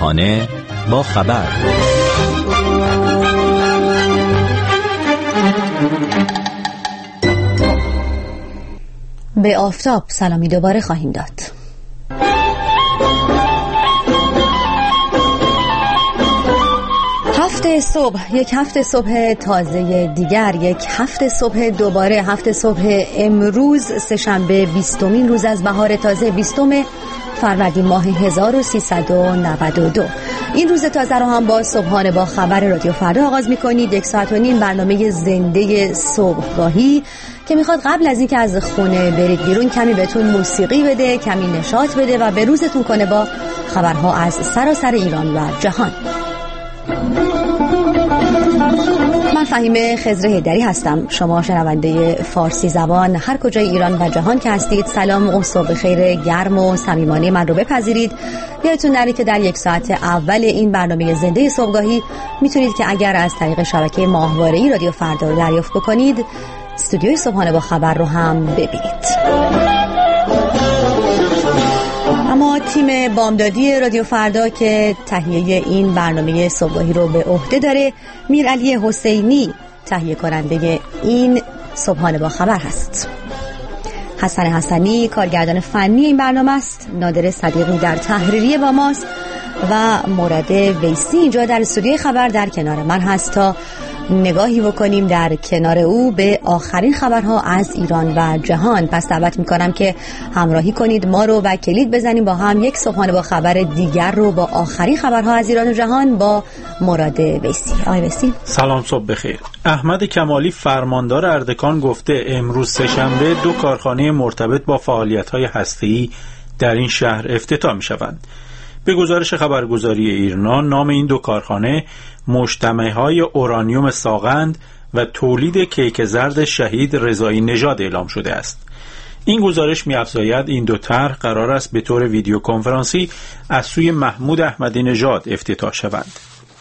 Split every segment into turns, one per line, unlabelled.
صبحانه با خبر.
به آفتاب سلامی دوباره خواهیم داد. یک هفته صبح تازه دیگر، یک هفته صبح دوباره، هفته صبح امروز سه‌شنبه 20مین روز از بهار تازه، 20 فروردین ماه 1392. این روز تازه رو هم با صبحانه با خبر رادیو فردا آغاز می‌کنید. 1.5 ساعت برنامه زنده صبحگاهی که میخواد قبل از اینکه از خونه برید بیرون کمی بهتون موسیقی بده، کمی نشاط بده و به روزتون کنه با خبرها از سراسر ایران و جهان. من فهیمه خضر حیدری هستم. شما شنونده فارسی زبان هر کجای ایران و جهان که هستید، سلام و صبح خیر گرم و صمیمانه من رو بپذیرید. یادتون نره که در 1 ساعت اول این برنامه زنده صبحگاهی میتونید که اگر از طریق شبکه ماهواره‌ای رادیو فردا رو دریافت بکنید، استودیوی صبحانه با خبر رو هم ببینید. اما تیم بامدادی رادیو فردا که تهیه این برنامه صبحگاهی رو به عهده داره، میرعلی حسینی تهیه کننده این صبحانه با خبر هست. حسن حسنی کارگردان فنی این برنامه است. نادر صدیقی در تحریریه با ماست و مراد ویسی اینجا در استودیوی خبر در کنار من هست تا نگاهی بکنیم در کنار او به آخرین خبرها از ایران و جهان. پس دعوت میکنم که همراهی کنید ما رو و کلید بزنیم با هم یک صبحانه با خبر دیگر رو با آخرین خبرها از ایران و جهان با مراد ویسی. آقای ویسی
سلام، صبح بخیر. احمد کمالی فرماندار اردکان گفته امروز سه‌شنبه 2 کارخانه مرتبط با فعالیت‌های هسته‌ای در این شهر افتتاح می‌شوند. به گزارش خبرگزاری ایرنا نام این 2 کارخانه مجتمع‌های اورانیوم ساغند و تولید کیک زرد شهید رضایی نژاد اعلام شده است. این گزارش می‌افزاید این 2 طرح قرار است به طور ویدیو کنفرانسی از سوی محمود احمدی نژاد افتتاح شوند.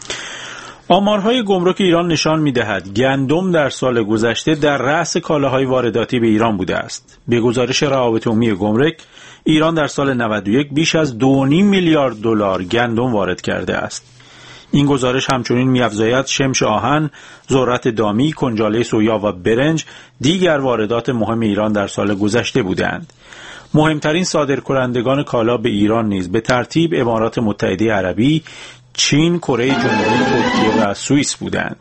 آمارهای گمرک ایران نشان می‌دهد گندم در سال گذشته در رأس کالاهای وارداتی به ایران بوده است. به گزارش روابط عمومی گمرک، ایران در سال 91 بیش از 2.5 میلیارد دلار گندم وارد کرده است. این گزارش همچنین می‌افزاید شمش آهن، ذرت دامی، کنجاله سویا و برنج دیگر واردات مهم ایران در سال گذشته بودند. مهمترین صادرکنندگان کالا به ایران نیز به ترتیب امارات متحده عربی، چین، کره جنوبی، ترکیه و سوئیس بودند.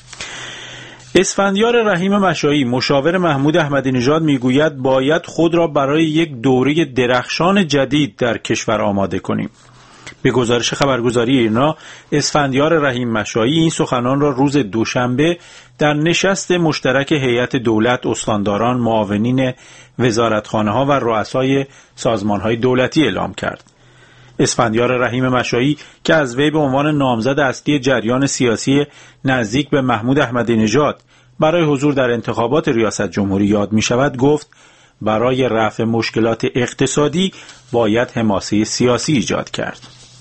اسفندیار رحیم مشایی مشاور محمود احمدی نژاد میگوید باید خود را برای یک دوره درخشان جدید در کشور آماده کنیم. به گزارش خبرگزاری ایرنا، اسفندیار رحیم مشایی این سخنان را روز دوشنبه در نشست مشترک هیئت دولت، استانداران، معاونین وزارتخانه‌ها و رؤسای سازمان‌های دولتی اعلام کرد. اسفندیار رحیم مشایی که از وی به عنوان نامزد اصلی جریان سیاسی نزدیک به محمود احمدی نژاد برای حضور در انتخابات ریاست جمهوری یاد می شود، گفت برای رفع مشکلات اقتصادی باید حماسه سیاسی ایجاد کرد.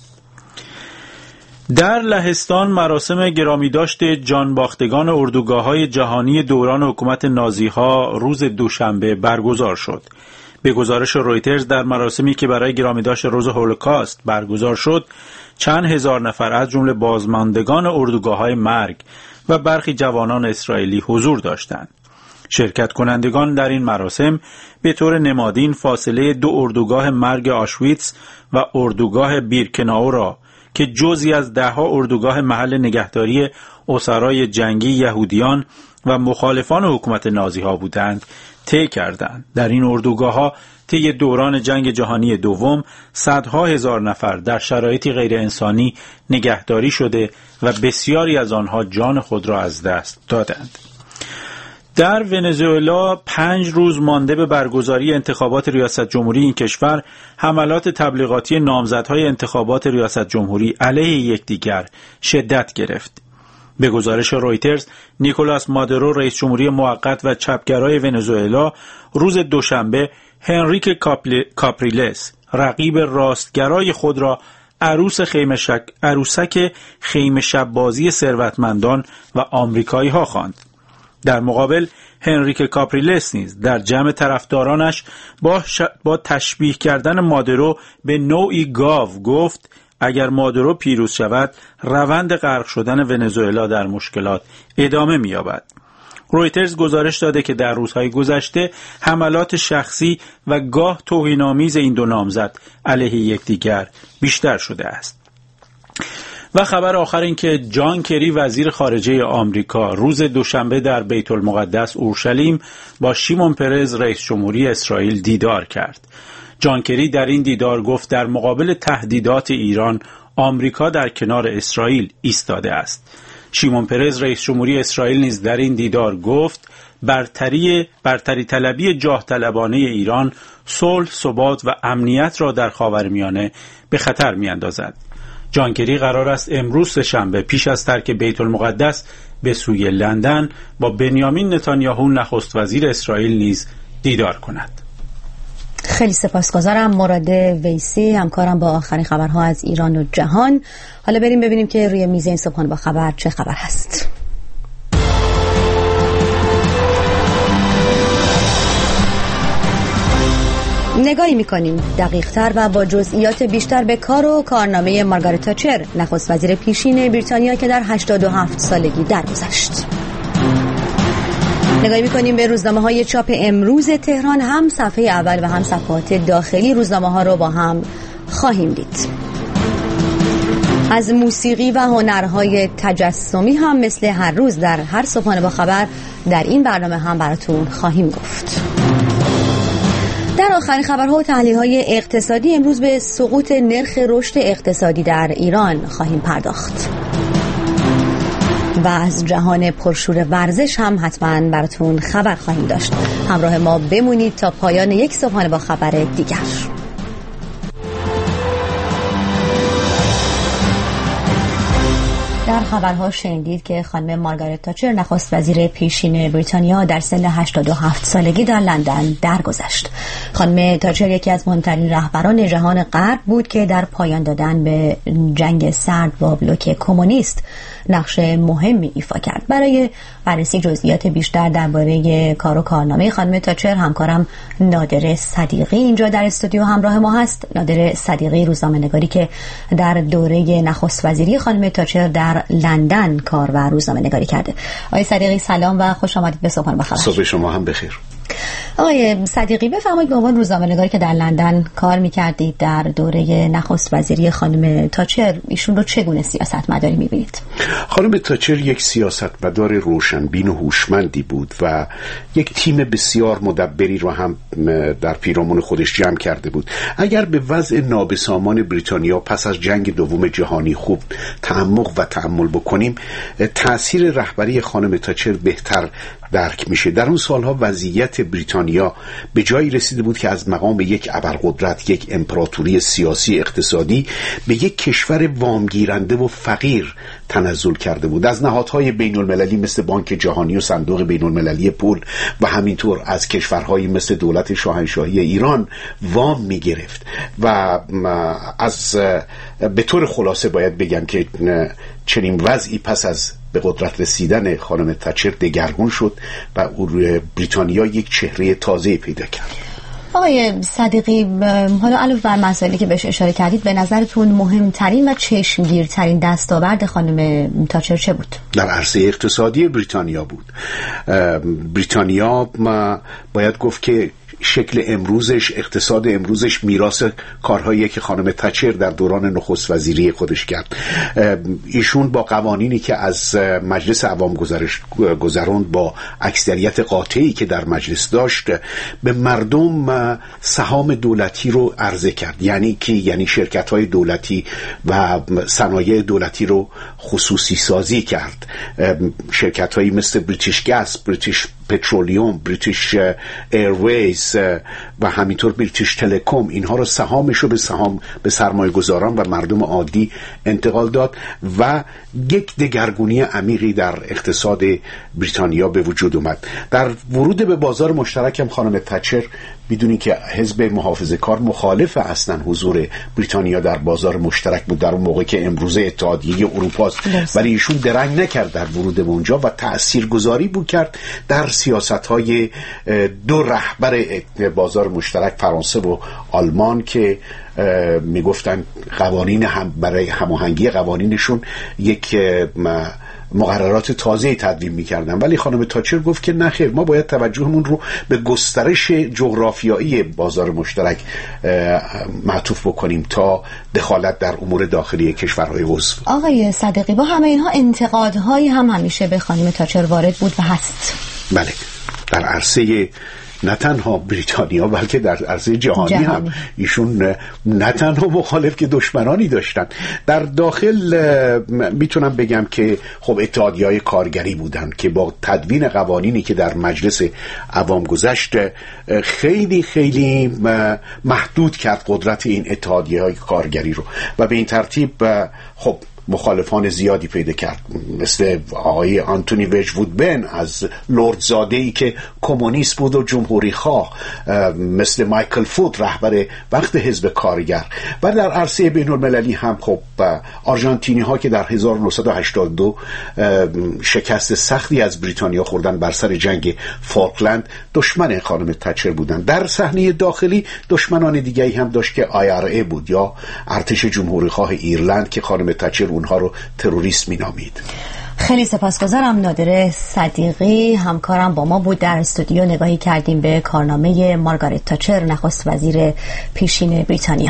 در لهستان مراسم گرامیداشت جانباختگان اردوگاه‌های جهانی دوران حکومت نازی‌ها روز دوشنبه برگزار شد. به گزارش رویترز در مراسمی که برای گرامیداشت روز هولوکاست برگزار شد، چند هزار نفر از جمله بازماندگان اردوگاه‌های مرگ و برخی جوانان اسرائیلی حضور داشتند. شرکت کنندگان در این مراسم به طور نمادین فاصله 2 اردوگاه مرگ آشویتس و اردوگاه بیرکناو را که جزئی از 10 اردوگاه محل نگهداری اسرای جنگی یهودیان و مخالفان حکومت نازی‌ها بودند طی کردند. در این اردوگاه‌ها طی دوران جنگ جهانی دوم صدها هزار نفر در شرایطی غیر انسانی نگهداری شده و بسیاری از آنها جان خود را از دست دادند. در ونزوئلا 5 روز مانده به برگزاری انتخابات ریاست جمهوری این کشور، حملات تبلیغاتی نامزدهای انتخابات ریاست جمهوری علیه یکدیگر شدت گرفت. به گزارش رویترز، نیکولاس مادورو رئیس جمهوری موقت و چپگرای ونزوئلا روز دوشنبه هنریک کاپریلس رقیب راستگرای خود را عروسک خیمه شب بازی ثروتمندان و آمریکایی ها خواند. در مقابل هنریک کاپریلس نیز در جمع طرفدارانش با تشبیه کردن مادورو به نوعی گاو گفت اگر مادورو پیروز شود روند غرق شدن ونزوئلا در مشکلات ادامه می‌یابد. رویترز گزارش داده که در روزهای گذشته حملات شخصی و گاه توهین‌آمیز این دو نامزد علیه یکدیگر بیشتر شده است. و خبر آخر این که جان کری وزیر خارجه آمریکا روز دوشنبه در بیت المقدس اورشلیم با شیمون پرز رئیس جمهوری اسرائیل دیدار کرد. جان کری در این دیدار گفت در مقابل تهدیدات ایران آمریکا در کنار اسرائیل ایستاده است. شیمون پرز رئیس جمهوری اسرائیل نیز در این دیدار گفت برتری طلبی جاه طلبانه ایران صلح، ثبات و امنیت را در خاورمیانه به خطر می‌اندازد. جان کری قرار است امروز شنبه پیش از ترک بیت المقدس به سوی لندن با بنیامین نتانیاهو نخست وزیر اسرائیل نیز دیدار کند.
خیلی سپاسگزارم مراد ویسی، همکارم با آخرین خبرها از ایران و جهان. حالا بریم ببینیم که روی میز این صبحانه با خبر چه خبر هست. نگاهی می‌کنیم دقیق‌تر و با جزئیات بیشتر به کار و کارنامه مارگارت تاچر، نخست وزیر پیشین بریتانیا که در 87 سالگی درگذشت. نگاهی می‌کنیم به روزنامه‌های چاپ امروز تهران، هم صفحه اول و هم صفحات داخلی روزنامه‌ها رو با هم خواهیم دید. از موسیقی و هنرهای تجسمی هم مثل هر روز در هر صبحانه با خبر در این برنامه هم براتون خواهیم گفت. در آخرین خبرها و تحلیل‌های اقتصادی امروز به سقوط نرخ رشد اقتصادی در ایران خواهیم پرداخت. و از جهان پرشور ورزش هم حتما براتون خبر خواهیم داشت. همراه ما بمونید تا پایان یک صبحانه با خبر دیگر. در خبرها شنیدید که خانم مارگارت تاچر نخست وزیر پیشین بریتانیا در سن 87 سالگی در لندن درگذشت. خانم تاچر یکی از مهمترین رهبران جهان غرب بود که در پایان دادن به جنگ سرد با بلوک کمونیست نقش مهمی ایفا کرد. برای بررسی جزئیات بیشتر درباره کار و کارنامه خانم تاچر همکارم نادر صدیقی اینجا در استودیو همراه ما هست. نادر صدیقی روزنامه‌نگاری که در دوره نخست وزیری خانم تاچر در لندن کار و روزنامه‌نگاری کرده. آقای صدیقی سلام و خوش آمدید به صبحانه با خبر.
صبح شما هم بخیر.
آقای صدیقی بفرمایید به عنوان روزنامه‌نگاری که در لندن کار می‌کردید در دوره نخست وزیری خانم تاچر، ایشون رو چگونه سیاستمداری می‌بینید؟
خانم تاچر یک سیاستمدار روشنبین و هوشمندی بود و یک تیم بسیار مدبری رو هم در پیرامون خودش جمع کرده بود. اگر به وضع نابسامان بریتانیا پس از جنگ دوم جهانی خوب تعمق و تأمل بکنیم، تأثیر رهبری خانم تاچر بهتر درک میشه. در اون سالها وضعیت بریتانیا به جایی رسیده بود که از مقام یک ابرقدرت، یک امپراتوری سیاسی اقتصادی، به یک کشور وامگیرنده و فقیر تنزل کرده بود. از نهادهای بین المللی مثل بانک جهانی و صندوق بین المللی پول و همینطور از کشورهایی مثل دولت شاهنشاهی ایران وام میگرفت و از به طور خلاصه باید بگم که چنین وضعی پس از به قدرت رسیدن خانم تاچر دگرگون شد و بریتانیا یک چهره تازه پیدا کرد.
آقای صدیقی، حالا علاوه بر مسائلی که بهش اشاره کردید، به نظرتون مهمترین و چشمگیرترین دستاورد خانم تاچر چه بود؟
در عرصه اقتصادی بریتانیا بود. بریتانیا باید گفت که شکل امروزش، اقتصاد امروزش میراث کارهایی که خانم تاچر در دوران نخست وزیری خودش کرد. ایشون با قوانینی که از مجلس عوام گذروند، با اکثریت قاطعی که در مجلس داشت، به مردم سهام دولتی رو عرضه کرد. یعنی شرکت‌های دولتی و صنایع دولتی رو خصوصی سازی کرد. شرکت‌هایی مثل بریتیش گاز، بریتیش پترولیوم، بریتیش ایرویز و همینطور بریتیش تلکوم، اینها رو سهامش رو به سرمایه گذاران و مردم عادی انتقال داد و یک دگرگونی عمیقی در اقتصاد بریتانیا به وجود اومد. در ورود به بازار مشترک هم خانم تاچر میدونی که حزب محافظه‌کار مخالف اصلا حضور بریتانیا در بازار مشترک بود در اون موقع که امروزه اتحادیه اروپا است، ولی ایشون درنگ نکرد در ورود به اونجا و تاثیرگذاری بود کرد در سیاست‌های دو رهبر بازار مشترک، فرانسه و آلمان، که میگفتن قوانین برای هماهنگی قوانینشون یک مقررات تازه تدوین می‌کردن. ولی خانم تاچر گفت که نه خیر، ما باید توجهمون رو به گسترش جغرافیایی بازار مشترک معطوف بکنیم تا دخالت در امور داخلی کشورهای عضو.
آقای صدیقی، با همه اینها انتقادهایی هم همیشه به خانم تاچر وارد بود و هست.
بله، در عرصه نه تنها بریتانیا بلکه در عرصه جهانی هم ایشون نه تنها مخالف که دشمنانی داشتن. در داخل میتونم بگم که خب اتحادیه‌های کارگری بودن که با تدوین قوانینی که در مجلس عوام گذشت خیلی خیلی محدود کرد قدرت این اتحادیه‌های کارگری رو و به این ترتیب خب مخالفان زیادی پیدا کرد، مثل آقای آنتونی وجوودبن از لردزاده‌ای که کمونیست بود و جمهوری خواه، مثل مایکل فوت رهبر وقت حزب کارگر. و در عرصه بین المللی هم خب آرژانتینی ها که در 1982 شکست سختی از بریتانیا خوردن بر سر جنگ فالکلند دشمن خانم تچر بودن. در صحنه داخلی دشمنان دیگری هم داشت که IRA بود یا ارتش جمهوری خواه ایرلند که خانم تچر اونها رو تروریست مینامید.
خیلی سپاسگزارم. نادر صدیقی همکارم با ما بود. در استودیو نگاهی کردیم به کارنامه مارگارت تاچر، نخست وزیر پیشین بریتانیا.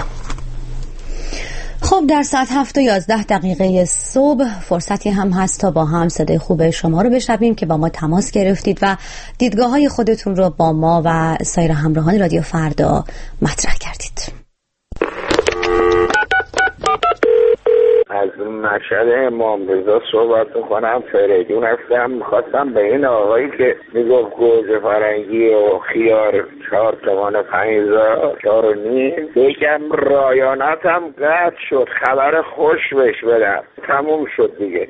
خب در ساعت 7:11 صبح فرصتی هم هست تا با هم صدای خوب شما رو بشنویم که با ما تماس گرفتید و دیدگاه‌های خودتون رو با ما و سایر همراهان رادیو فردا مطرح کردید.
از مشهد امام رضا صحبت میکنم. فریدون هستم. میخواستم به این آقایی که میگفت گوجه فرنگی و خیار 4 تومن 5,000 4.5 بگم رایانتم قطع شد، خبر خوش بهش بدم، تموم شد دیگه.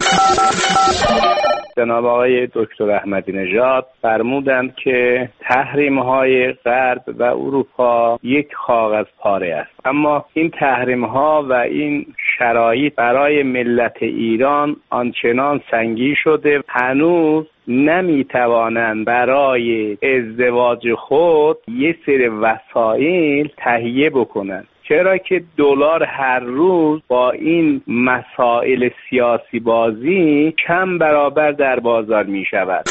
جناب آقای دکتر احمدی نژاد فرمودند که تحریم‌های غرب و اروپا یک کاغذ پاره است، اما این تحریم‌ها و این شرایط برای ملت ایران آنچنان سنگین شده هنوز نمیتوانند برای ازدواج خود یک سری وسایل تهیه بکنند، چرا که دلار هر روز با این مسائل سیاسی بازی کم برابر در بازار می شود.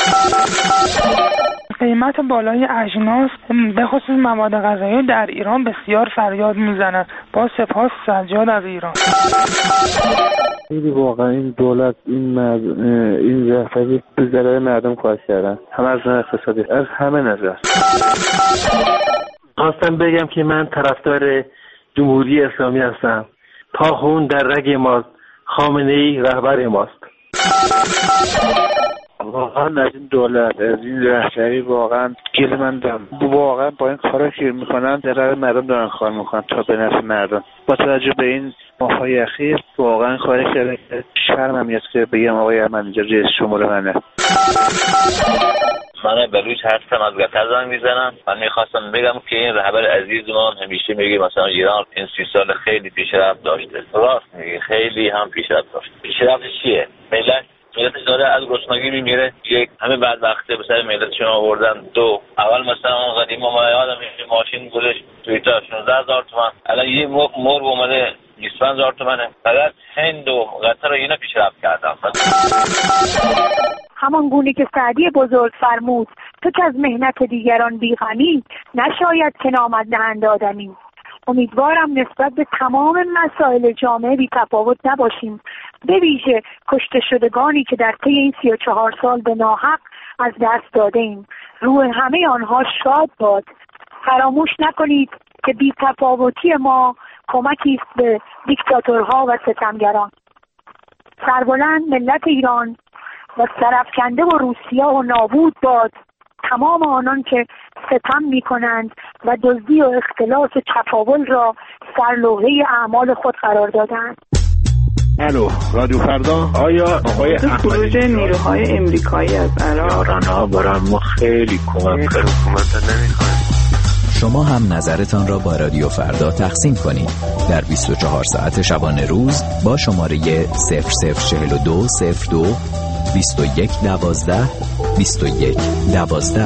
قیمت بالای اجناس به خصوص مواد غذایی در ایران بسیار فریاد میزند. با سپاس سجاد از ایران.
خیلی واقعا این دولت این رهبری به ضرر مردم کار کردن، هم از نظر اقتصادی از همه نظر. خواستم بگم که من طرفدار جمهوری اسلامی هستم. تا خون در رگ ماست، خامنه‌ای رهبر ماست. واقعا از این دولت، از این رهبری واقعا گله من دارم. واقعا با این کارا که میکنن ضرر مردم دارن کار میکنن تا به نفع مردم. با توجه به این ماهای اخیر واقعا کاری کرده که شرمم میاد که بگم آقای من اینجا رئیس شمول منه.
من بلوچ هستم، از قطر زنگ میزنم. من میخواستم بگم که این رهبر عزیزمان همیشه میگه مثلا ایران این 30 سال خیلی پیشرفت داشته. راست میگه، خیلی هم پیشرفت داشته. پیشرفت چیه؟ ملت داره از گرسنگی میمیره. یک همه بدبخته به سر ملتشون آوردن. دو اول مثلا اون قدیما ما یادم میاد ماشین گلش توییتا 16,000 تومان، الان یه مرغ اومده 25,000 تومانه. فقط هند و قطر اینا پیشرفت کردن.
همان گونه که سعدی بزرگ فرمود تو که از مهنت دیگران بیغمی، نشاید که نامد نهند آدمی. امیدوارم نسبت به تمام مسائل جامعه بی تفاوت نباشیم، به ویژه کشته شدگانی که در طی این 34 سال به ناحق از دست داده ایم. روح همه آنها شاد باد. فراموش نکنید که بی تفاوتی ما کمکی است به دیکتاتورها و ستمگران. سربلند ملت ایران و سرافکنده و روسیه و نابود باد تمام آنان که ستم می کنند و دزدی و اختلاس تفاول را سرلوحه اعمال خود قرار دادند.
الو رادیو فردا. آیا آقای
خروج نیروهای امریکایی از عراق
یارانه ها برای ما خیلی کمک کرد. حکومت نمیخواد.
شما هم نظرتان را با رادیو فردا تقسیم کنید در 24 ساعت شبانه روز با شماره 0042 02 21 12 21 12.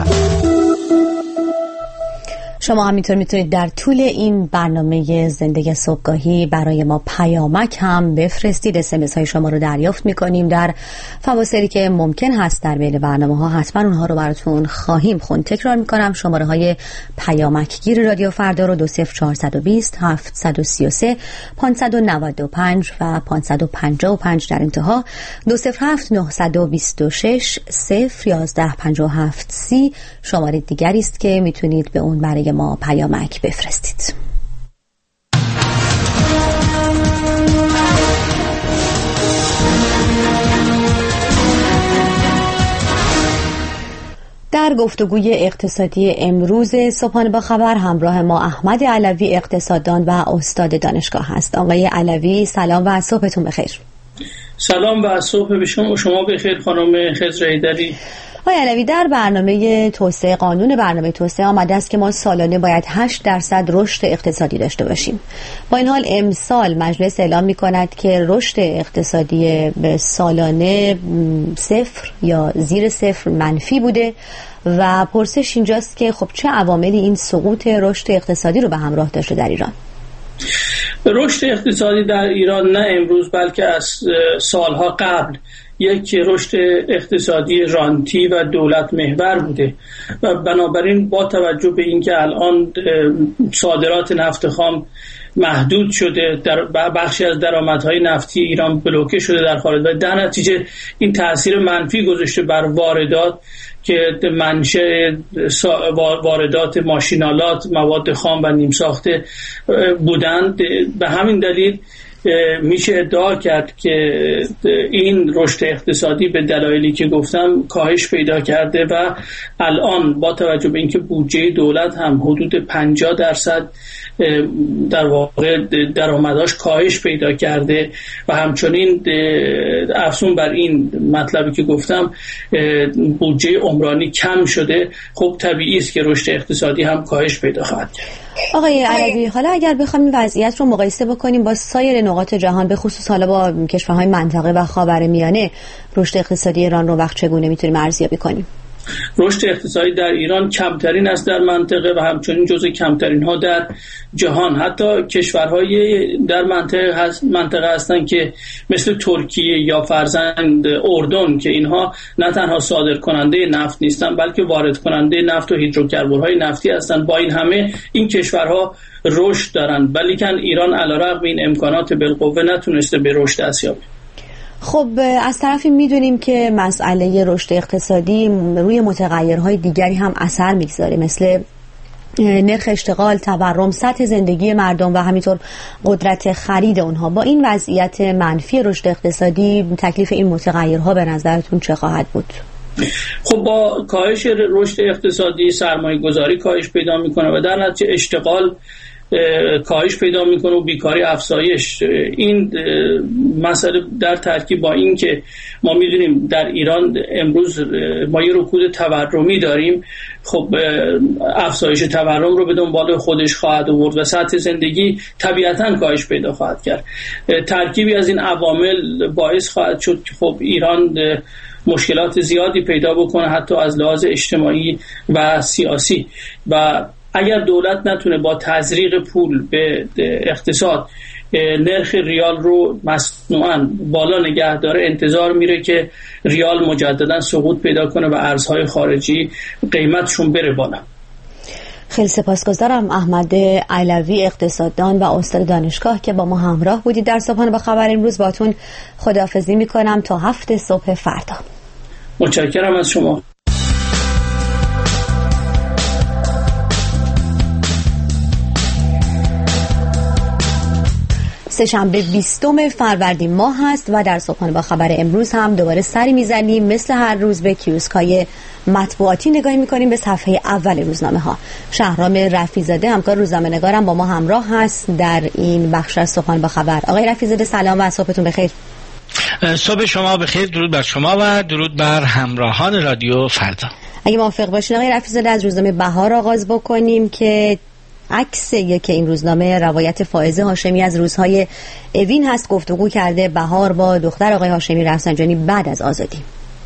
شما هم میتونید در طول این برنامه زندگی صبحگاهی برای ما پیامک هم بفرستید. SMS های شما رو دریافت میکنیم در فواصلی که ممکن هست در بین برنامه ها. حتما اونها رو براتون خواهیم خوند. تکرار میکنم شماره های پیامک گیر رادیو فردا رو 20420 733 595 و 555 در انتها 207 926 011 57 30 شماره دیگری است که میتونید به اون برای ما پیامک بفرستید. در گفتگوی اقتصادی امروز صبحانه با خبر همراه ما احمد علوی اقتصاددان و استاد دانشگاه هست. آقای علوی سلام و صبحتون بخیر.
سلام و صبح به شما بخیر خانم خضر حیدری.
آقای علوی در برنامه توسعه قانون برنامه توسعه آمده است که ما سالانه باید 8% رشد اقتصادی داشته باشیم. با این حال امسال مجلس اعلام می‌کند که رشد اقتصادی به سالانه 0 یا زیر 0 منفی بوده و پرسش اینجاست که خب چه عواملی این سقوط رشد اقتصادی رو به همراه داشته در ایران؟
رشد اقتصادی در ایران نه امروز بلکه از سالها قبل یک رشد اقتصادی رانتی و دولت محور بوده و بنابراین با توجه به اینکه الان صادرات نفت خام محدود شده، در بخشی از درآمدهای نفتی ایران بلوکه شده در خارج و در نتیجه این تاثیر منفی گذاشته بر واردات که منشأ واردات ماشینالات، مواد خام و نیم ساخته بودند. به همین دلیل میشه ادعا کرد که این رشد اقتصادی به دلایلی که گفتم کاهش پیدا کرده و الان با توجه به اینکه بودجه دولت هم حدود 50% در واقع درآمداش کاهش پیدا کرده و همچنین افزون بر این مطلبی که گفتم بودجه عمرانی کم شده، خب طبیعی است که رشد اقتصادی هم کاهش پیدا خواهد کرد.
آقای علوی حالا اگر بخوایم این وضعیت رو مقایسه بکنیم با سایر نقاط جهان، به خصوص حالا با کشورهای منطقه و خاورمیانه، رشد اقتصادی ایران رو وقت چگونه میتونیم ارزیابی کنیم؟
رشد اقتصادی در ایران کمترین است در منطقه و همچنین جزو کمترین ها در جهان. حتی کشورهای در منطقه هستند که مثل ترکیه یا فرزند اردن که اینها نه تنها صادر کننده نفت نیستند بلکه وارد کننده نفت و هیدروکربن‌های نفتی هستند. با این همه این کشورها رشد دارند، ولیکن ایران علیرغم این امکانات بالقوه نتونسته به رشد دست یابه.
خب از طرفی میدونیم که مسئله رشد اقتصادی روی متغیرهای دیگری هم اثر میگذاره، مثل نرخ اشتغال، تورم، سطح زندگی مردم و همینطور قدرت خرید اونها. با این وضعیت منفی رشد اقتصادی تکلیف این متغیرها به نظرتون چه خواهد بود؟
خب با کاهش رشد اقتصادی سرمایه گذاری کاهش پیدا میکنه و در نتیجه اشتغال کاهش پیدا میکنه و بیکاری افزایش. این مسئله در ترکیب با این که ما میدونیم در ایران امروز ما یه رکود تورمی داریم، خب افزایش تورم رو به دنبال خودش خواهد آورد و سطح زندگی طبیعتاً کاهش پیدا خواهد کرد. ترکیبی از این عوامل باعث خواهد شد که خب ایران مشکلات زیادی پیدا بکنه حتی از لحاظ اجتماعی و سیاسی و اگر دولت نتونه با تزریق پول به اقتصاد نرخ ریال رو مصنوعاً بالا نگه داره، انتظار میره که ریال مجددا سقوط پیدا کنه و ارزهای خارجی قیمتشون بره بالا.
خیلی سپاسگزارم احمد علوی اقتصاددان و استاد دانشگاه که با ما همراه بودید در صبحانه با خبر. امروز باتون خداحافظی میکنم تا 7 صبح فردا.
متشکرم از شما.
سه‌شنبه 20 فروردین ماه هست و در صبحانه با خبر امروز هم دوباره سری میزنیم مثل هر روز به کیوسک‌های مطبوعاتی نگاهی میکنیم به صفحه اول روزنامه ها. شهرام رفیع‌زاده همکار روزنامه‌نگارم با ما همراه هست در این بخش از صبحانه با خبر. آقای رفیع‌زاده سلام و صبحتون بخیر.
صبح شما بخیر، درود بر شما و درود بر همراهان رادیو فردا.
اگه موافق باشین آقای رفیع‌زاده از روزنامه بهار آغاز بکنیم که عکس یک این روزنامه روایت فائزه هاشمی از روزهای اوین هست. گفتگو کرده بهار با دختر آقای هاشمی رفسنجانی بعد از آزادی.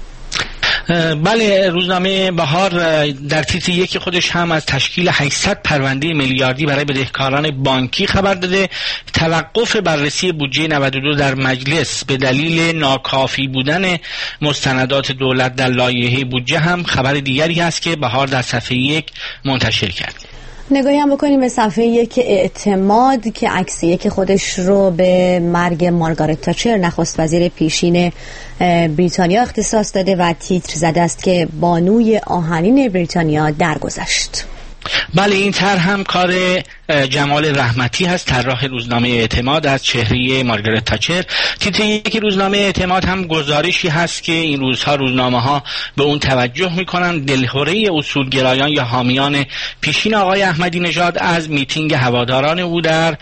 بله، روزنامه بهار در تیتر یک خودش هم از تشکیل 800 پرونده میلیاردی برای بدهکاران بانکی خبر داده. توقف بررسی بودجه 92 در مجلس به دلیل ناکافی بودن مستندات دولت در لایحه بودجه هم خبر دیگری است که بهار در صفحه 1 منتشر کرد.
نگاهی هم بکنیم به صفحه 1 اعتماد که عکس یک خودش رو به مرگ مارگارت تاچر نخست وزیر پیشین بریتانیا اختصاص داده و تیتر زده است که بانوی آهنین بریتانیا درگذشت.
بله، این طرح هم کار جمال رحمتی هست، طراح روزنامه اعتماد، از چهره مارگارت تاچر. تیتر یک روزنامه اعتماد هم گزارشی هست که این روزها روزنامه ها به اون توجه میکنن. دلهره اصولگرایان یا حامیان پیشین آقای احمدی نژاد از میتینگ هواداران او در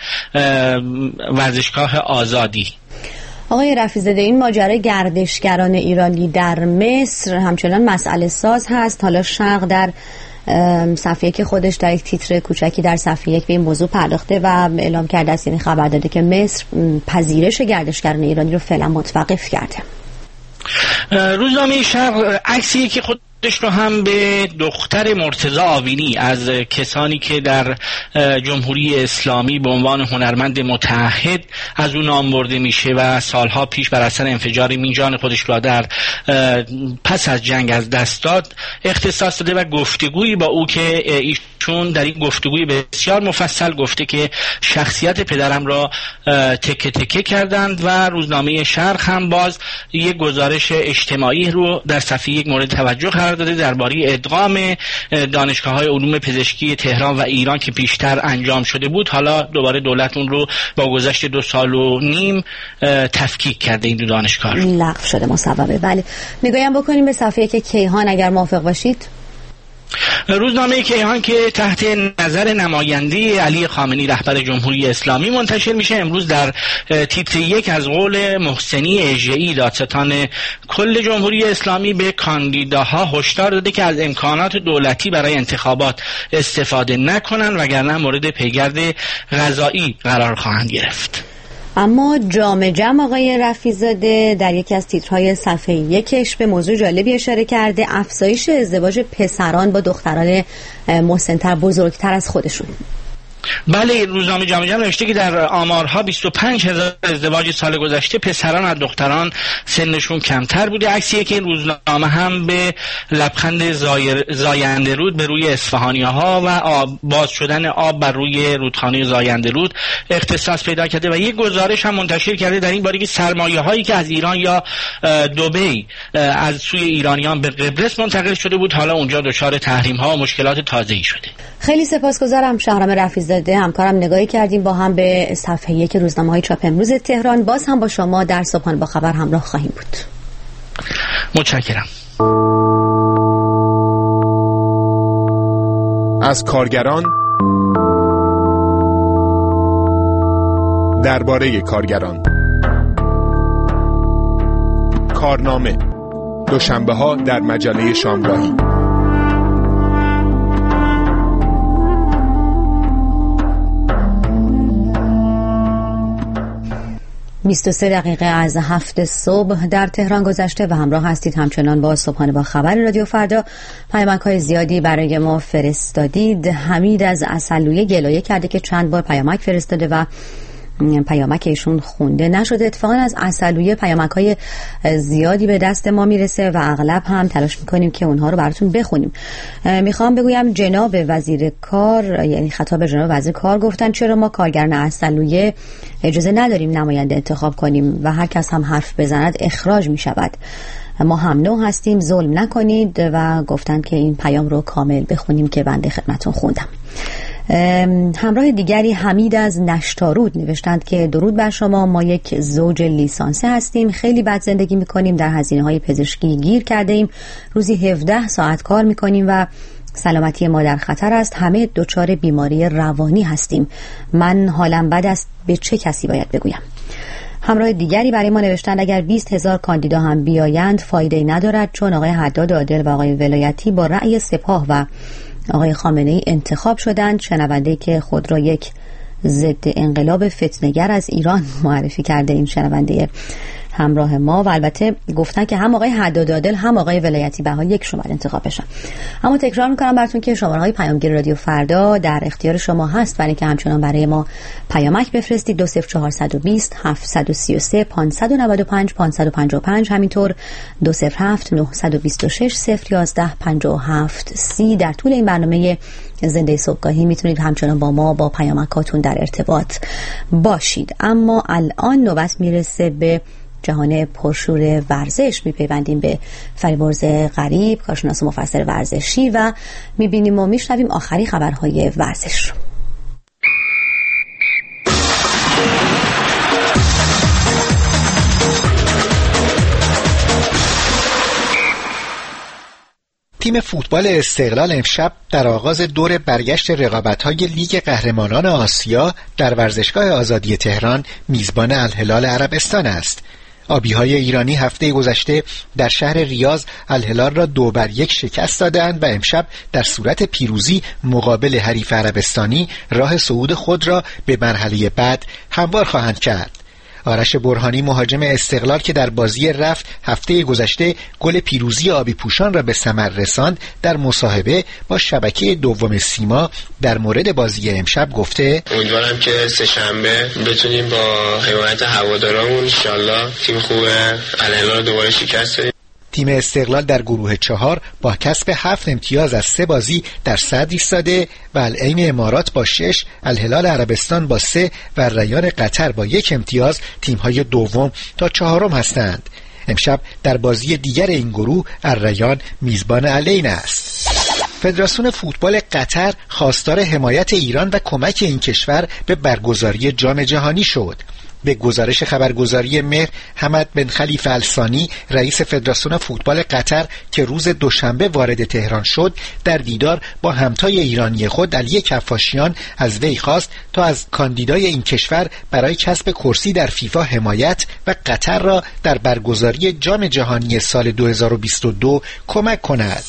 ورزشگاه آزادی.
آقای رفیع‌زاده، این ماجرای گردشگران ایرانی در مصر همچنان مسئله ساز هست. حالا شرق در صفحه که خودش در یک تیتر کوچکی در صفحه 1 به این موضوع پرداخته و اعلام کرده است، یعنی خبر داده که مصر پذیرش گردشگران ایرانی رو فعلا متوقف کرده.
روزنامه شرق عکسی که خودش رو هم به دختر مرتضی آوینی از کسانی که در جمهوری اسلامی به عنوان هنرمند متعهد از اون نام برده میشه و سالها پیش بر اثر انفجار مین جان خودش را در پس از جنگ از دست داد اختصاص داده و گفتگویی با او که ایشون در این گفتگوی بسیار مفصل گفته که شخصیت پدرم را تکه تکه کردند. و روزنامه شرق هم باز یک گزارش اجتماعی رو در صفحه 1 مورد توجه قرار داده درباره ادغام دانشگاه‌های علوم پزشکی تهران و ایران که پیشتر انجام شده بود. حالا دوباره دولت اون رو با گذشت 2.5 سال تفکیک کرده، این دو دانشگاه
لغو شده مصوبه. بله، نگاهی هم بکنیم به صفحه که کیهان اگر موافق باشید.
روزنامه کیهان که تحت نظر نماینده علی خامنه‌ای رهبر جمهوری اسلامی منتشر میشه، امروز در تیتر 1 از قول محسنی اژه‌ای دادستان کل جمهوری اسلامی به کاندیداها هشدار داده که از امکانات دولتی برای انتخابات استفاده نکنن وگرنه مورد پیگرد قضایی قرار خواهند گرفت.
اما جام آقای رفیع‌زاده در یکی از تیترهای صفحه 1 به موضوع جالبی اشاره کرده، افزایش ازدواج پسران با دختران مسن‌تر بزرگتر از خودشون.
بله، روزنامه جام نوشته که در آمارها 25,000 ازدواج سال گذشته پسران از دختران سنشون کمتر بوده. عکسیه که این روزنامه هم به لبخند زاینده رود به روی اصفهانی‌ها و باز شدن آب بر روی رودخانه زاینده رود اختصاص پیدا کرده و یک گزارش هم منتشر کرده در این باره که سرمایه‌هایی که از ایران یا دبی از سوی ایرانیان به قبرس منتقل شده بود حالا اونجا دچار تحریم‌ها و مشکلات تازه‌ای شده.
خیلی سپاسگزارم شهرام رفیع‌زاده، همکارم. نگاهی کردیم با هم به صفحه 1 روزنامه‌های چاپ امروز تهران. باز هم با شما در صبحانه با خبر همراه خواهیم بود.
متشکرم.
از کارگران درباره کارگران. کارنامه دوشنبه‌ها در مجله شامگاهی.
23 دقیقه از 7 صبح در تهران گذشته و همراه هستید همچنان با صبحانه با خبر رادیو فردا. پیامک‌های زیادی برای ما فرستادید. حمید از عسلویه گلایه کرده که چند بار پیامک فرستاده و پیامک ایشون خونده نشده. اتفاقا از عسلویه پیامک‌های زیادی به دست ما میرسه و اغلب هم تلاش میکنیم که اونها رو براتون بخونیم. میخوام بگویم جناب وزیر کار، یعنی خطاب جناب وزیر کار، گفتن چرا ما کارگران عسلویه اجازه نداریم نماینده انتخاب کنیم و هر کس هم حرف بزند اخراج میشود. ما هم نوع هستیم، ظلم نکنید و گفتن که این پیام رو کامل بخونیم که بنده خدمتون خوندم. همراه دیگری حمید از نشتارود نوشتند که درود بر شما، ما یک زوج لیسانسه هستیم، خیلی بد زندگی میکنیم، در هزینه‌های پزشکی گیر کرده ایم، روزی 17 ساعت کار میکنیم و سلامتی ما در خطر است، همه دچار بیماری روانی هستیم، من حالم بد است، به چه کسی باید بگویم؟ همراه دیگری برای ما نوشتند اگر 20,000 کاندیدا هم بیایند فایده ندارد، چون آقای حداد عادل و آقای ولایتی با رأی سپاه و آقای خامنه‌ای انتخاب شدند. شنونده که خود را یک ضد انقلاب فتنه‌گر از ایران معرفی کرده این شنونده همراه ما، و البته گفتن که هم آقای حداد عادل هم آقای ولایتی به حال یک شماره انتخاب بشن. اما تکرار میکنم براتون که شماره‌های پیامگیر رادیو فردا در اختیار شما هست، برای اینکه همچنان برای ما پیامک بفرستید. 20420 733 595 555، همینطور 207 926 011 57 30. در طول این برنامه زنده صبحگاهی میتونید همچنان با ما با پیامکاتون در ارتباط باشید. اما الان نوبت میرسه به جهان پرشور ورزش. میپیوندیم به فریبرز غریب، کارشناس مفسر ورزشی، و میبینیم و میشنویم آخری خبرهای ورزش رو.
تیم فوتبال استقلال امشب در آغاز دور برگشت رقابت‌های لیگ قهرمانان آسیا در ورزشگاه آزادی تهران میزبان الهلال عربستان است. آبی‌های ایرانی هفته گذشته در شهر ریاض الهلال را 2-1 شکست دادند و امشب در صورت پیروزی مقابل حریف عربستانی راه صعود خود را به مرحله بعد هموار خواهند کرد. آرش برهانی مهاجم استقلال که در بازی رفت هفته گذشته گل پیروزی آبی پوشان را به ثمر رساند، در مصاحبه با شبکه دوم سیما در مورد بازی امشب گفته:
امیدوارم که سه‌شنبه بتونیم با حمایت هوادارامون ان شاءالله تیم خوب الهلال رو دوباره شکست بدیم.
تیم استقلال در گروه 4 با کسب 7 امتیاز از 3 بازی در صدر ایستاده و العین امارات با 6، الهلال عربستان با 3 و ریان قطر با 1 امتیاز تیم‌های دوم تا 4 هستند. امشب در بازی دیگر این گروه الریان میزبان العین است. فدراسیون فوتبال قطر خواستار حمایت ایران و کمک این کشور به برگزاری جام جهانی شد. به گزارش خبرگزاری مهر، حمد بن خلیفه الثانی رئیس فدراسیون فوتبال قطر که روز دوشنبه وارد تهران شد، در دیدار با همتای ایرانی خود علی کفاشیان از وی خواست تا از کاندیدای این کشور برای کسب کرسی در فیفا حمایت و قطر را در برگزاری جام جهانی سال 2022 کمک کند.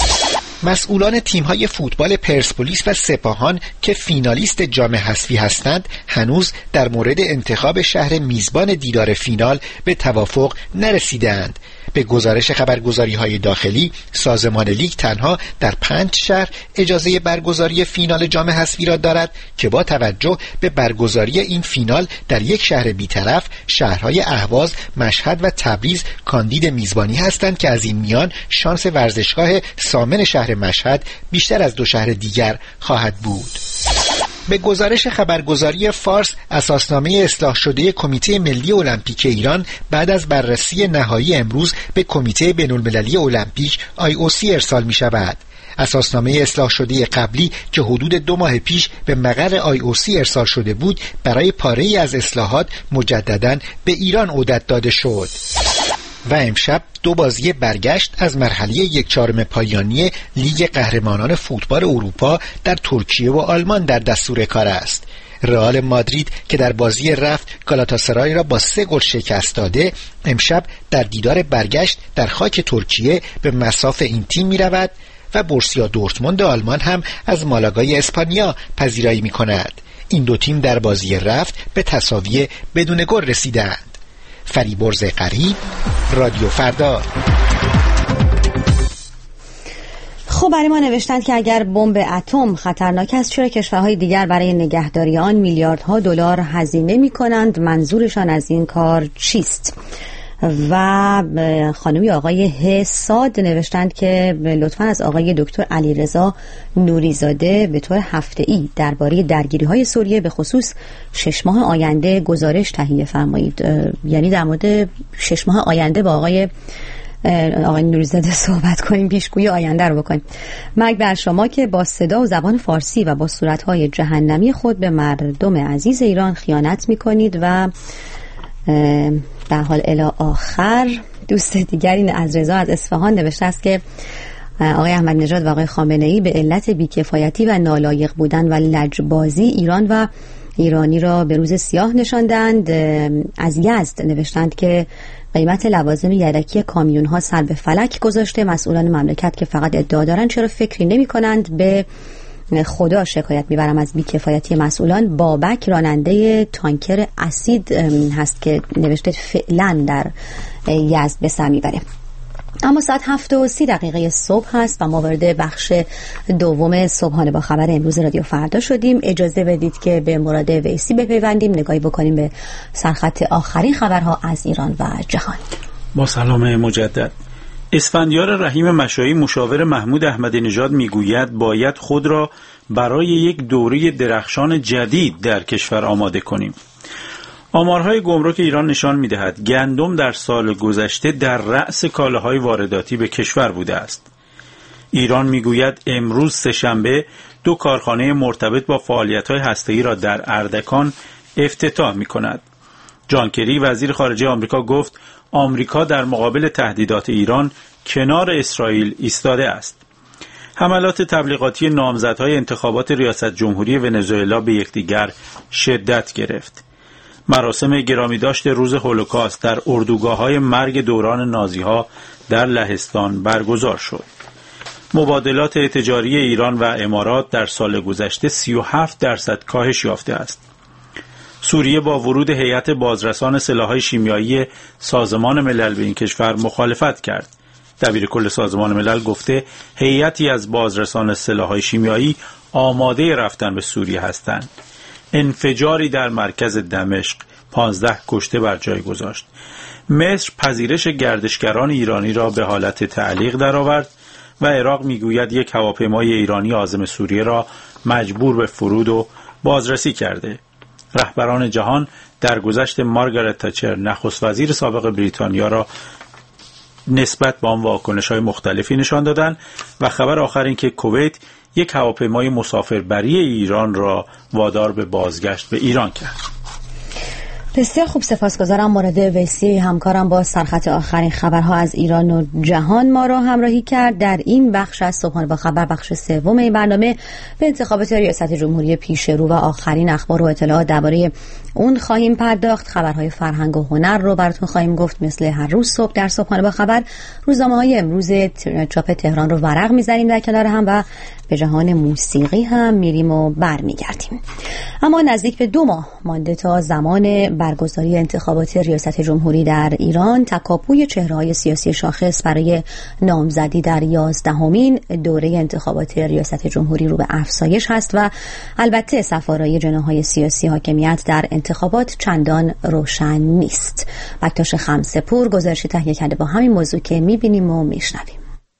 مسئولان تیم‌های فوتبال پرسپولیس و سپاهان که فینالیست جام حذفی هستند هنوز در مورد انتخاب شهر میزبان دیدار فینال به توافق نرسیدند. به گزارش خبرگزاری‌های داخلی، سازمان لیگ تنها در 5 شهر اجازه برگزاری فینال جام حذفی را دارد که با توجه به برگزاری این فینال در یک شهر بی‌طرف، شهرهای اهواز، مشهد و تبریز کاندید میزبانی هستند که از این میان شانس ورزشگاه سامن شهر مشهد بیشتر از 2 شهر دیگر خواهد بود. به گزارش خبرگزاری فارس، اساسنامه اصلاح شده کمیته ملی المپیک ایران بعد از بررسی نهایی امروز به کمیته بین‌المللی المپیک IOC ارسال می شود. اساسنامه اصلاح شده قبلی که حدود 2 ماه پیش به مقر IOC ارسال شده بود، برای پاره‌ای از اصلاحات مجدداً به ایران عودت داده شد. و امشب 2 بازی برگشت از مرحله 1/4 پایانی لیگ قهرمانان فوتبال اروپا در ترکیه و آلمان در دستور کار است. رئال مادرید که در بازی رفت گالاتاسرای را با 3 گل شکست داده، امشب در دیدار برگشت در خاک ترکیه به مصاف این تیم می رود و بورسیا دورتموند آلمان هم از مالاگای اسپانیا پذیرایی می کند. این 2 تیم در بازی رفت به تساوی بدون گل رسیدند. فریبرز غریب، رادیو فردا.
خب برای ما نوشتند که اگر بمب اتم خطرناک است، چرا کشورهای دیگر برای نگهداری آن میلیاردها دلار هزینه می‌کنند؟ منظورشان از این کار چیست؟ و خانمی آقای حساد نوشتند که لطفاً از آقای دکتر علیرضا نوریزاده به طور هفته‌ای درباره درگیری‌های سوریه به خصوص 6 ماه آینده گزارش تهیه فرمایید. یعنی در مورد 6 ماه آینده با آقای نوریزاده صحبت کنیم، پیشگویی آینده رو بکنیم. مرگ بر شما که با صدا و زبان فارسی و با صورت‌های جهنمی خود به مردم عزیز ایران خیانت می‌کنید. و در حال الی آخر دوست دیگری از رضا از اصفهان نوشته است که آقای احمدی نژاد و آقای خامنه‌ای به علت بیکفایتی و نالایق بودن و لجبازی ایران و ایرانی را به روز سیاه نشاندند. از یزد نوشتند که قیمت لوازم یدکی کامیون ها سر به فلک گذاشته. مسئولان مملکت که فقط ادعا دارند چرا فکری نمی کنند به خدا شکایت میبرم از بیکفایتی مسئولان. بابک راننده تانکر اسید هست که نوشته فعلا در یزد به سر میبره. اما ساعت 7:30 صبح هست و ما وارد بخش دوم صبحانه با خبر امروز رادیو فردا شدیم. اجازه بدید که به مراد ویسی بپیوندیم، نگاهی بکنیم به سرخط آخرین خبرها از ایران و جهان.
با سلام مجدد. اسفندیار رحیم مشایی مشاور محمود احمدی نژاد میگوید باید خود را برای یک دوره درخشان جدید در کشور آماده کنیم. آمارهای گمرک ایران نشان می‌دهد گندم در سال گذشته در رأس کالاهای وارداتی به کشور بوده است. ایران میگوید امروز سه‌شنبه 2 کارخانه مرتبط با فعالیت‌های هسته‌ای را در اردکان افتتاح می‌کند. جان کری وزیر خارجه آمریکا گفت آمریکا در مقابل تهدیدات ایران کنار اسرائیل ایستاده است. حملات تبلیغاتی نامزدهای انتخابات ریاست جمهوری ونزوئلا به یکدیگر شدت گرفت. مراسم گرامیداشت روز هولوکاست در اردوگاه‌های مرگ دوران نازی‌ها در لهستان برگزار شد. مبادلات تجاری ایران و امارات در سال گذشته 37% کاهش یافته است. سوریه با ورود هیئت بازرسان سلاح‌های شیمیایی سازمان ملل به این کشور مخالفت کرد. دبیر کل سازمان ملل گفته هیئتی از بازرسان سلاح‌های شیمیایی آماده رفتن به سوریه هستند. انفجاری در مرکز دمشق 15 کشته بر جای گذاشت. مصر پذیرش گردشگران ایرانی را به حالت تعلیق درآورد و عراق میگوید یک هواپیمای ایرانی عازم سوریه را مجبور به فرود و بازرسی کرده. رهبران جهان در گذشت مارگارت تاچر نخست وزیر سابق بریتانیا را نسبت به آن واکنش‌های مختلفی نشان دادند و خبر آخر این که کویت یک هواپیمای مسافربری ایران را وادار به بازگشت به ایران کرد.
بسیار خوب، سپاسگزارم. مراد ویسی همکارم با سرخط آخرین خبرها از ایران و جهان ما را همراهی کرد. در این بخش از صبحانه با خبر، بخش سوم این برنامه، به انتخابات ریاست جمهوری پیش رو و آخرین اخبار و اطلاعات درباره اون خواهیم پرداخت. خبرهای فرهنگ و هنر رو براتون خواهیم گفت مثل هر روز صبح در صبحانه با خبر. روزنامه‌های امروز چاپ تهران رو ورق می‌زنیم در کنار هم و به جهان موسیقی هم میریم و برمیگردیم. اما نزدیک به 2 ماه مانده تا زمان برگزاری انتخابات ریاست جمهوری در ایران. تکاپوی چهره‌های سیاسی شاخص برای نامزدی در 11مین دوره انتخابات ریاست جمهوری رو به افزایش هست و البته صفارای جناح‌های سیاسی حاکمیت در انتخابات چندان روشن نیست. بکتاش خمسه‌پور گزارشی تهیه کرده با همین موضوع که می‌بینیم و می‌شنویم.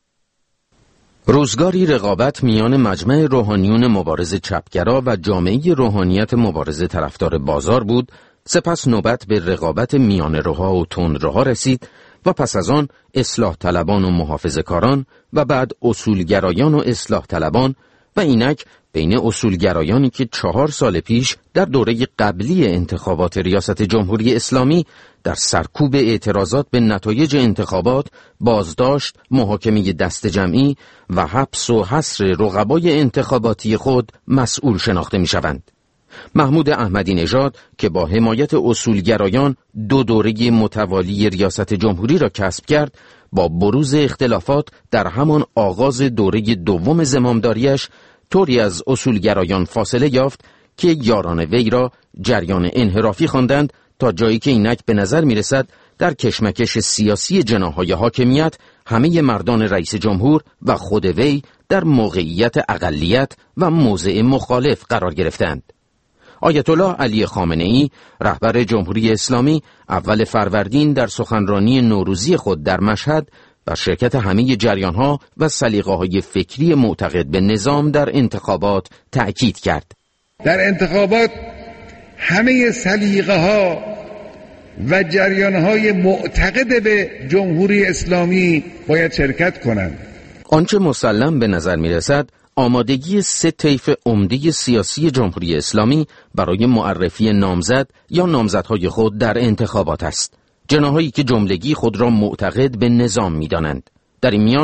روزگاری رقابت میان مجمع روحانیون مبارز چپگرا و جامعه روحانیت مبارز طرفدار بازار بود. سپس نوبت به رقابت میان روها و تندروها رسید و پس از آن اصلاح طلبان و محافظه‌کاران و بعد اصولگرایان و اصلاح طلبان و اینک بین اصولگرایانی که 4 سال پیش در دوره قبلی انتخابات ریاست جمهوری اسلامی در سرکوب اعتراضات به نتایج انتخابات، بازداشت، محاکمه دست جمعی و حبس و حصر رقبای انتخاباتی خود مسئول شناخته می شوند. محمود احمدی نژاد که با حمایت اصولگرایان 2 دوره متوالی ریاست جمهوری را کسب کرد، با بروز اختلافات در همان آغاز دوره دوم زمامداریش طوری از اصولگرایان فاصله یافت که یاران وی را جریان انحرافی خواندند تا جایی که اینک به نظر می رسد در کشمکش سیاسی جناح‌های حاکمیت همه مردان رئیس جمهور و خود وی در موقعیت اقلیت و موضع مخالف قرار گرفتند. آیت الله علی خامنه‌ای رهبر جمهوری اسلامی اول فروردین در سخنرانی نوروزی خود در مشهد بر شرکت همه جریان‌ها و سلیقه‌های فکری معتقد به نظام در انتخابات تأکید کرد.
در انتخابات همه سلیقه‌ها و جریان‌های معتقد به جمهوری اسلامی باید شرکت کنند.
آنچه مسلم به نظر می‌رسد آمادگی 3 طیف عمده سیاسی جمهوری اسلامی برای معرفی نامزد یا نامزدهای خود در انتخابات است. جناحایی که جملگی خود را معتقد به نظام می‌دانند. در این میان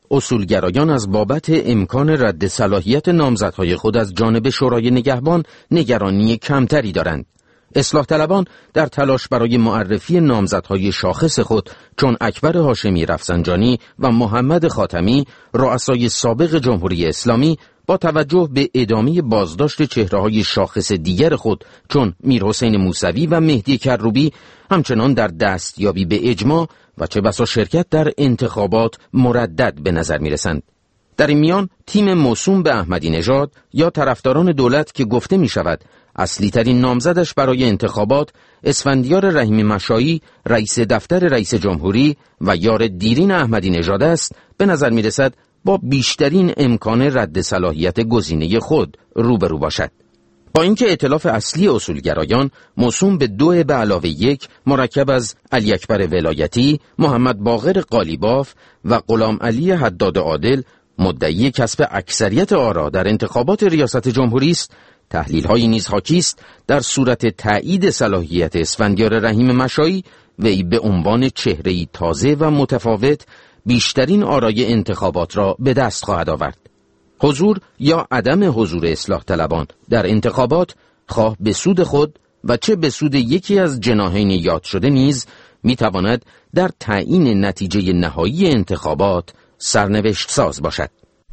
اصولگرایان از بابت امکان رد صلاحیت نامزدهای خود از جانب شورای نگهبان نگرانی کمتری دارند. اصلاح طلبان در تلاش برای معرفی نامزدهای شاخص خود چون اکبر هاشمی رفسنجانی و محمد خاتمی رؤسای سابق جمهوری اسلامی با توجه به ادامه بازداشت چهره‌های شاخص دیگر خود چون میرحسین موسوی و مهدی کروبی همچنان در دستیابی به اجماع و چه بسا شرکت در انتخابات مردد به نظر می‌رسند. در این میان تیم موسوم به احمدی نژاد یا طرفداران دولت که گفته می شود اصلی ترین نامزدش برای انتخابات اسفندیار رحیمی مشایی رئیس دفتر رئیس جمهوری و یار دیرین احمدی نژاد است، به نظر می رسد با بیشترین امکان رد صلاحیت گزینه خود روبرو باشد. با اینکه ائتلاف اصلی اصولگرایان موسوم به 2+1 مرکب از علی اکبر ولایتی، محمد باقر قالیباف و غلام علی حداد عادل مدعی کسب اکثریت آرا در انتخابات ریاست جمهوری است، تحلیل‌های نیز حاکی است در صورت تایید صلاحیت اسفندیار رحیم مشایی وی به عنوان چهره‌ای تازه و متفاوت بیشترین آرای انتخابات را به دست خواهد آورد. حضور یا عدم حضور اصلاح طلبان در انتخابات خواه به سود خود و چه به سود یکی از جناحین یاد شده نیز میتواند در تعیین نتیجه نهایی انتخابات سرنوشت ساز باشد.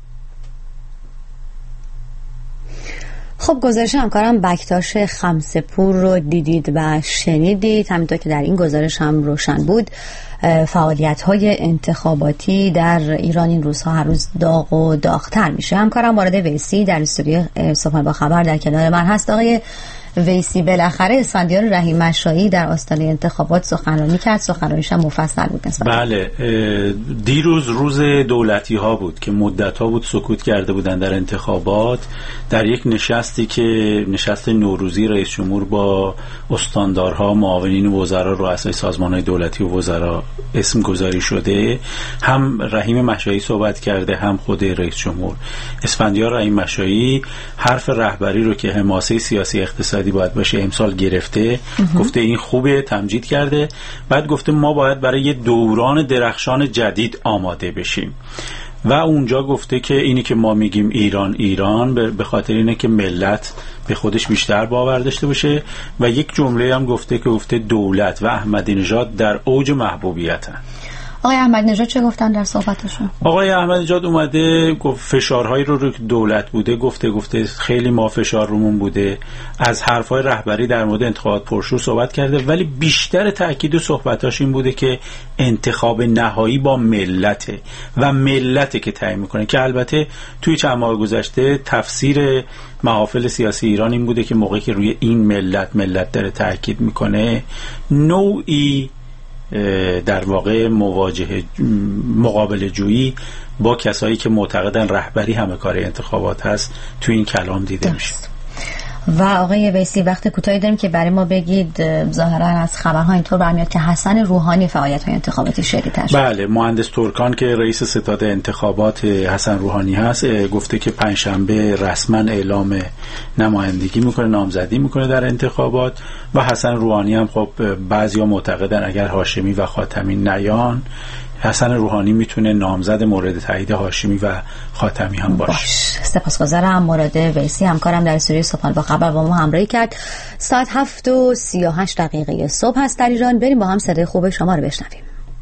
خب گزارش همکارم بکتاش خمسه‌پور رو دیدید و شنیدید. همینطور که در این گزارش هم روشن بود فعالیت‌های انتخاباتی در ایران این روزها هر روز داغ و داغ‌تر میشه. همکارم وارد ویسی در استودیو صبح با خبر در کنار من هست. آقای ویسی، بالاخره اسفندیار رحیم مشایی در آستانه انتخابات سخنرانی کرد، سخنرانیش هم مفصل بود نسبت.
بله، دیروز روز دولتی ها بود که مدت ها بود سکوت کرده بودن در انتخابات. در یک نشستی که نشست نوروزی رئیس جمهور با استاندارها، معاونین وزرا، رؤسای سازمان‌های دولتی و وزرا اسم گذاری شده، هم رحیم مشایی صحبت کرده هم خود رئیس جمهور. اسفندیار رحیم مشایی حرف رهبری رو که حماسه سیاسی اقتصادی باید باشه امسال گرفته، گفته این خوبه، تمجید کرده. بعد گفته ما باید برای یه دوران درخشان جدید آماده بشیم و اونجا گفته که اینی که ما میگیم ایران به خاطر اینه که ملت به خودش بیشتر باور داشته باشه و یک جمله هم گفته دولت و احمدی نژاد در اوج محبوبیتن.
آقای احمدی نژاد چه گفتن در صحبتشون؟
آقای احمدی نژاد اومده گفت فشارهایی رو دولت بوده، گفته خیلی ما فشار رومون بوده، از حرفای رهبری در مورد انتخابات پرشور صحبت کرده، ولی بیشتر تاکید صحبتاش این بوده که انتخاب نهایی با ملته و ملته که تعیین میکنه، که البته توی چند ماه گذشته تفسیر محافل سیاسی ایران این بوده که موقعی که روی این ملت داره تاکید میکنه نوعی در واقع مقابله جویی با کسایی که معتقدن رهبری همه کار انتخابات هست تو این کلام دیده میشه.
و آقای ویسی وقت کوتاهی داریم که برای ما بگید، ظاهرا از خبرها اینطور برمیاد که حسن روحانی فعالیت‌های انتخاباتی شدیدتر شد.
بله، مهندس ترکان که رئیس ستاد انتخابات حسن روحانی هست گفته که پنجشنبه رسما اعلام نمایندگی میکنه، نامزدی میکنه در انتخابات. و حسن روحانی هم خب بعضیا معتقدن اگر هاشمی و خاتمی نیان، حسن روحانی میتونه نامزد مورد تایید هاشمی و خاتمی هم باشه.
سپاسگزارم. مورد ویسی همکارم در استودیو صبح با خبر با ما همراهی کرد. ساعت 7:38 صبح هست در ایران. بریم با هم صدای خوب شما رو بشنویم.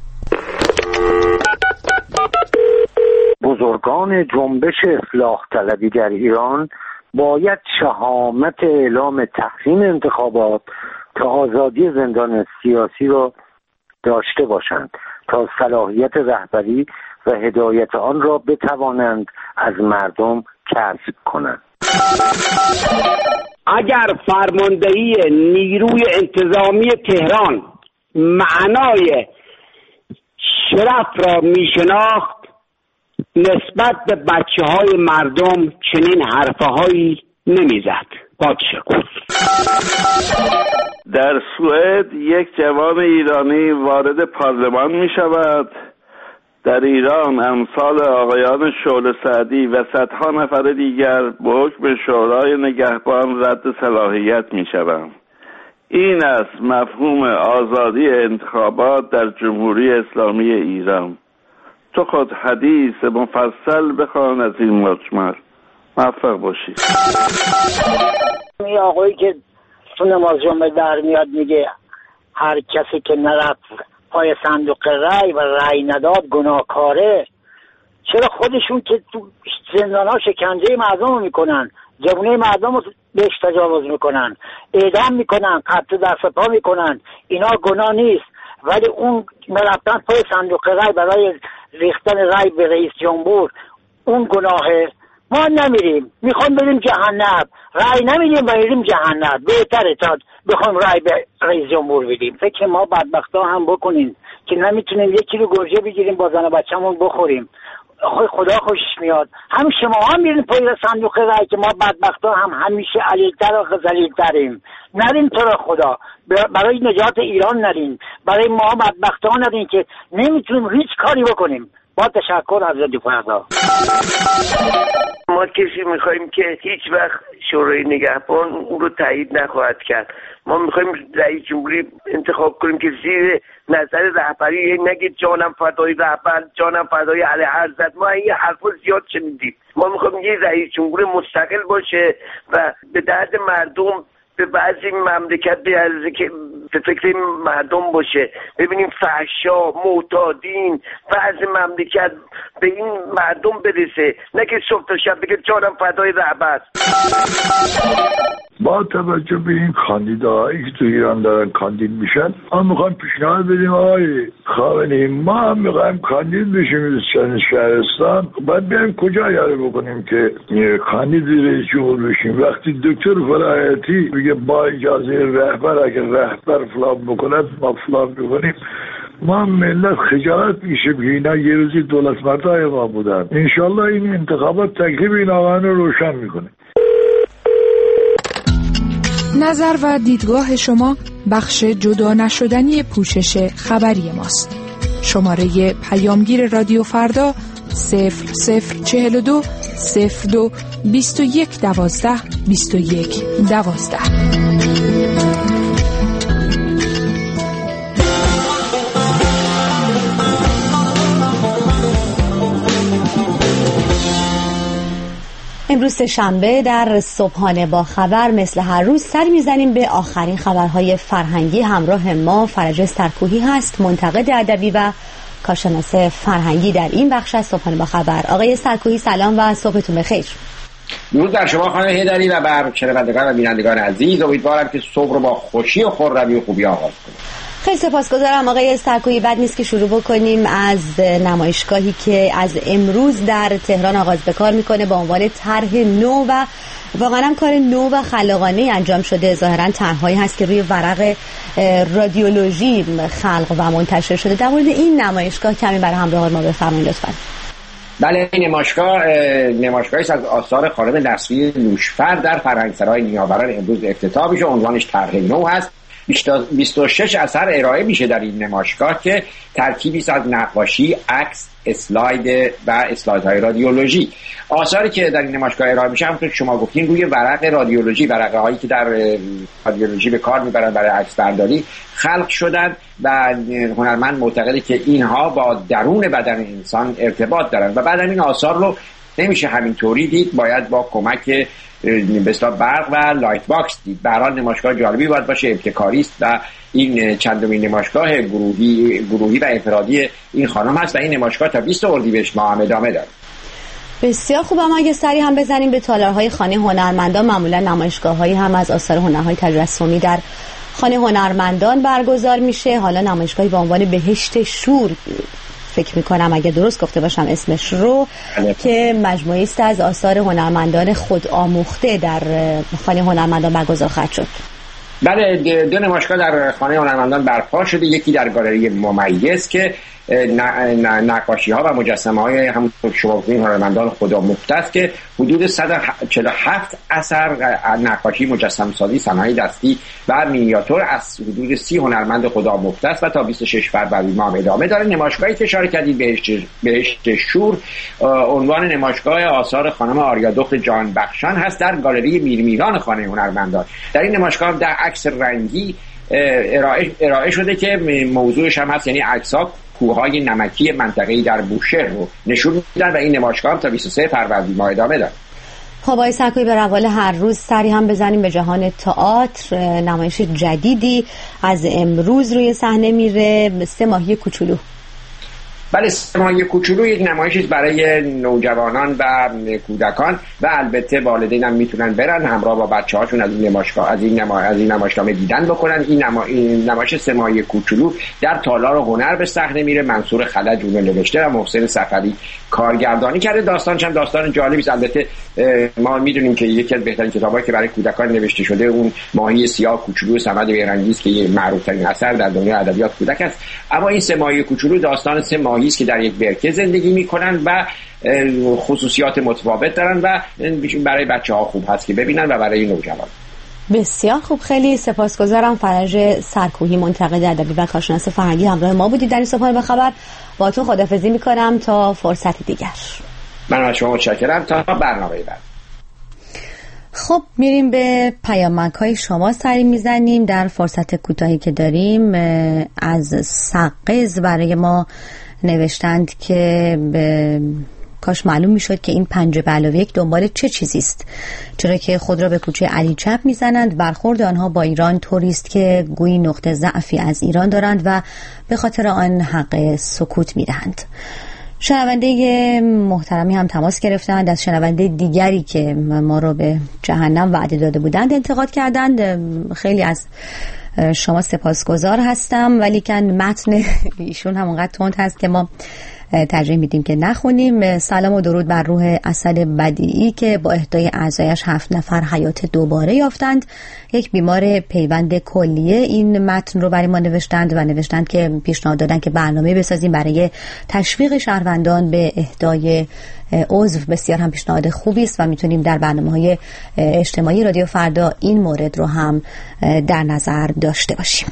بزرگان جنبش اصلاح طلبی در ایران باید شهامت اعلام تحریم انتخابات تا آزادی زندان سیاسی را داشته باشند تا صلاحیت رهبری و هدایت آن را بتوانند از مردم کسب کنند.
اگر فرماندهی نیروی انتظامی تهران معنای شرف را میشناخت، نسبت به بچه‌های مردم چنین حرفهایی نمیزد. با تشکر.
در سوئد یک جوان ایرانی وارد پارلمان می شود. در ایران امثال آقایان شعله سعدی و صدها نفر دیگر به حکم شورای نگهبان رد صلاحیت می شوند. این است مفهوم آزادی انتخابات در جمهوری اسلامی ایران. تو خود حدیث مفصل بخوان از این مجمل. موفق باشید.
این آقایی که تو نماز جمعه در میاد میگه هر کسی که نرفت پای صندوق رأی و رأی نداد گناهکاره، چرا خودشون که تو زندان‌ها شکنجه مردم رو میکنن، جوونه مردم رو بهش تجاوز میکنن، اعدام میکنن، قتل دست پا میکنن، اینا گناه نیست، ولی اون نرفتن پای صندوق رأی برای ریختن رأی به رئیس جمهور اون گناهه. ما نمیریم، میخوام بریم جهنم، رأی نمیدیم و بریم جهنم، بهتره تا بخوام رأی به رئیس جمهور بدیم. فکر ما بدبختا هم بکنین که نمیتونیم 1 کیلو گوجه بگیریم با زن و بچه‌مون بخوریم. خدا خوشش میاد. هم شما هم میرین پای صندوق رأی که ما بدبختا هم همیشه علیل‌تر و ذلیل‌تریم. نرین تو را خدا، برای نجات ایران نرین، برای ما بدبختا نرین که نمیتونیم هیچ کاری بکنیم. با تشکر از رادیو فردا.
ما کسی میخوایم که هیچ وقت شورای نگهبان اون رو تایید نخواهد کرد. ما میخوایم رئیس جمهوری انتخاب کنیم که زیر نظر رهبری نگه جانم فدای رهبر، جانم فدای علی حضرت. ما این حرفا زیاد شنیدیم. ما میخوایم یه رئیس جمهور مستقل باشه و به درد مردم به بعضی مملکت بیارزه که به فکر مردم باشه. ببینیم فحشا، معتادین، بعضی مملکت به این مردم برسه، نه که صبح تا شب بگه جانم فدای رهبر.
با توجه به این کاندیداهایی که تو ایران دارن کاندید میشن، ما میخوایم پیشنهاد بدیم آقای خامنه‌ای ما هم میخوایم کاندید بشیم از شهرستان، بعد بیایم کجا یاره بکنیم که کاندید رئیس جمهور بشیم. وقتی دکتر فلاحیتی میگه با اجازه رهبر اگر رهبر فلان بکنه ما فلان بکنیم، ما ملت خجالت میشه که اینا یه روزی دولت مردای ما بودن. انشالله این انتخابات تکلیف این آقایان رو روشن میکنه.
نظر و دیدگاه شما بخش جدا نشدنی پوشش خبری ماست. شماره پیامگیر رادیو فردا 0042 02 21 12 21 12.
امروز شنبه در صبحانه با خبر مثل هر روز سر میزنیم به آخرین خبرهای فرهنگی. همراه ما فرج سرکوهی هست، منتقد ادبی و کارشناس فرهنگی در این بخش از صبحانه با خبر. آقای سرکوهی سلام و صبحتون بخیر.
درود بر شما خانم هیدری و بر شنوندگان و بینندگان عزیز. امیدوارم که صبح رو با خوشی و خرمی و خوبی آغاز کنیم.
خیلی سپاسگزارم آقای سرکوهی. بد نیست که شروع بکنیم از نمایشگاهی که از امروز در تهران آغاز به کار میکنه با عنوان طرح نو و واقعا هم کار نو و خلاقانه انجام شده. ظاهرا طرحهایی هست که روی ورق رادیولوژی خلق و منتشر شده. در مورد این نمایشگاه کمی برای همراهان ما بفرمایید لطفاً.
بله، این نمایشگاهی از آثار خانم نسری نوشفر در فرهنگسرای نیاوران امروز افتتاح میشه. عنوانش طرح نو هست. 26 اثر ارائه میشه در این نمایشگاه که ترکیبی است از نقاشی، عکس، اسلاید و اسلایدهای رادیولوژی. آثاری که در این نمایشگاه ارائه میشه همونطور که شما گفتین روی ورق رادیولوژی، ورقه هایی که در رادیولوژی به کار میبرن برای عکس برداری خلق شدن و هنرمند معتقده که اینها با درون بدن انسان ارتباط دارن و بعد این آثار رو نمیشه همینطوری دید، باید با کمک به اصطلاح برق و لایت باکس دید. به هر حال نمایشگاه جالبی باید باشه، ابتکاری است و این چندمین نمایشگاه گروهی و انفرادی این خانم هست و این نمایشگاه تا 20 اردیبهشت ماه هم ادامه داره.
بسیار خوب. اما اگه سری هم بزنیم به تالارهای خانه هنرمندان، معمولا نمایشگاه‌هایی هم از آثار هنرهای تجسمی در خانه هنرمندان برگزار میشه. حالا نمایشگاهی با عنوان بهشت شور فکر میکنم اگه درست گفته باشم اسمش رو، که مجموعی است از آثار هنرمندان خود آموخته در خانه هنرمندان برگزار خواهد شد.
بله، دو نمایشگاه در خانه هنرمندان برپا شده. یکی در گالری ممیز که نقاشی ها و مجسمه های همونطور شما گفتین هنرمندان خود آموخته است که حدود 147 اثر نقاشی، مجسمه سازی، صنایع دستی و مینیاتور از حدود 30 هنرمند خود آموخته است و تا 26 فروردین ماه ادامه داره. نمایشگاهی که اشاره کردید بهشت شور عنوان نمایشگاه آثار خانم آریادخت جان بخشان هست در گالری میرمیران خانه هنرمندان. در این نمایشگاه در عکس رنگی ارائه شده که موضوعش هم هست، یعنی عکس‌ها کوههای نمکی منطقه‌ای در بوشهر رو نشون میدن و این نمایشگاه تا 23 فروردین ماه ادامه داره.
خب آقای سرکویی، به روال هر روز سری هم بزنیم به جهان تئاتر. نمایش جدیدی از امروز روی صحنه میره، 3 ماهی کوچولو.
بله، 3 ماهی کوچولو یک نمایشی برای نوجوانان و کودکان و البته والدین هم میتونن برن همراه با بچه‌هاشون از این نمایشگاه از این نمایشنامه دیدن بکنن. این نمایش 3 ماهی کوچولو در تالار هنر به صحنه میره. منصور خلج اون نوشته و محسن صفری کارگردانی کرده. داستانش هم داستان جالبی است. البته ما میدونیم که یکی از بهترین کتابایی که برای کودکان نوشته شده اون ماهی سیاه کوچولو صمد بیرنگی است که یه معروف‌ترین اثر در دنیای ادبیات کودک است. اما این 3 ماهی کوچولو داستان 3 ماهی است که در یک برکه زندگی میکنن و خصوصیات متفاوت دارن و برای بچه‌ها خوب هست که ببینن و برای نوجوان.
بسیار خوب، خیلی سپاسگزارم. فرج سرکویی، منتقد ادبی و کارشناس فرهنگی، همراه ما بودید در این صبحانه به خبر. با تو خداحافظی میکنم تا فرصت دیگر.
من از شما متشکرم. تا برنامه بعد.
خب میریم به پیامک‌های شما سری میزنیم. در فرصت کوتاهی که داریم از سقز برای ما نوشتند که کاش معلوم میشد که این 5 به علاوه 1 دنبال چه چیزی است، چرا که خود را به کوچه علی چپ میزنند. برخورد آنها با ایران طوری است که گویی نقطه ضعفی از ایران دارند و به خاطر آن حق سکوت میدهند. شنونده محترمی هم تماس گرفتند از شنونده دیگری که ما را به جهنم وعده داده بودند انتقاد کردند. خیلی از شما سپاسگزار هستم، ولی که متن ایشون همونقدر تند هست که ما ترجیح میدیم که نخونیم. سلام و درود بر روح اسد بدیعی که با اهدای اعضایش 7 نفر حیات دوباره یافتند. یک بیمار پیوند کلیه این متن رو برای ما نوشتند و نوشتند که پیشنهاد دادن که برنامه بسازیم برای تشویق شهروندان به اهدای عضو. بسیار هم پیشنهاد خوبی است و میتونیم در برنامه‌های اجتماعی رادیو فردا این مورد رو هم در نظر داشته باشیم.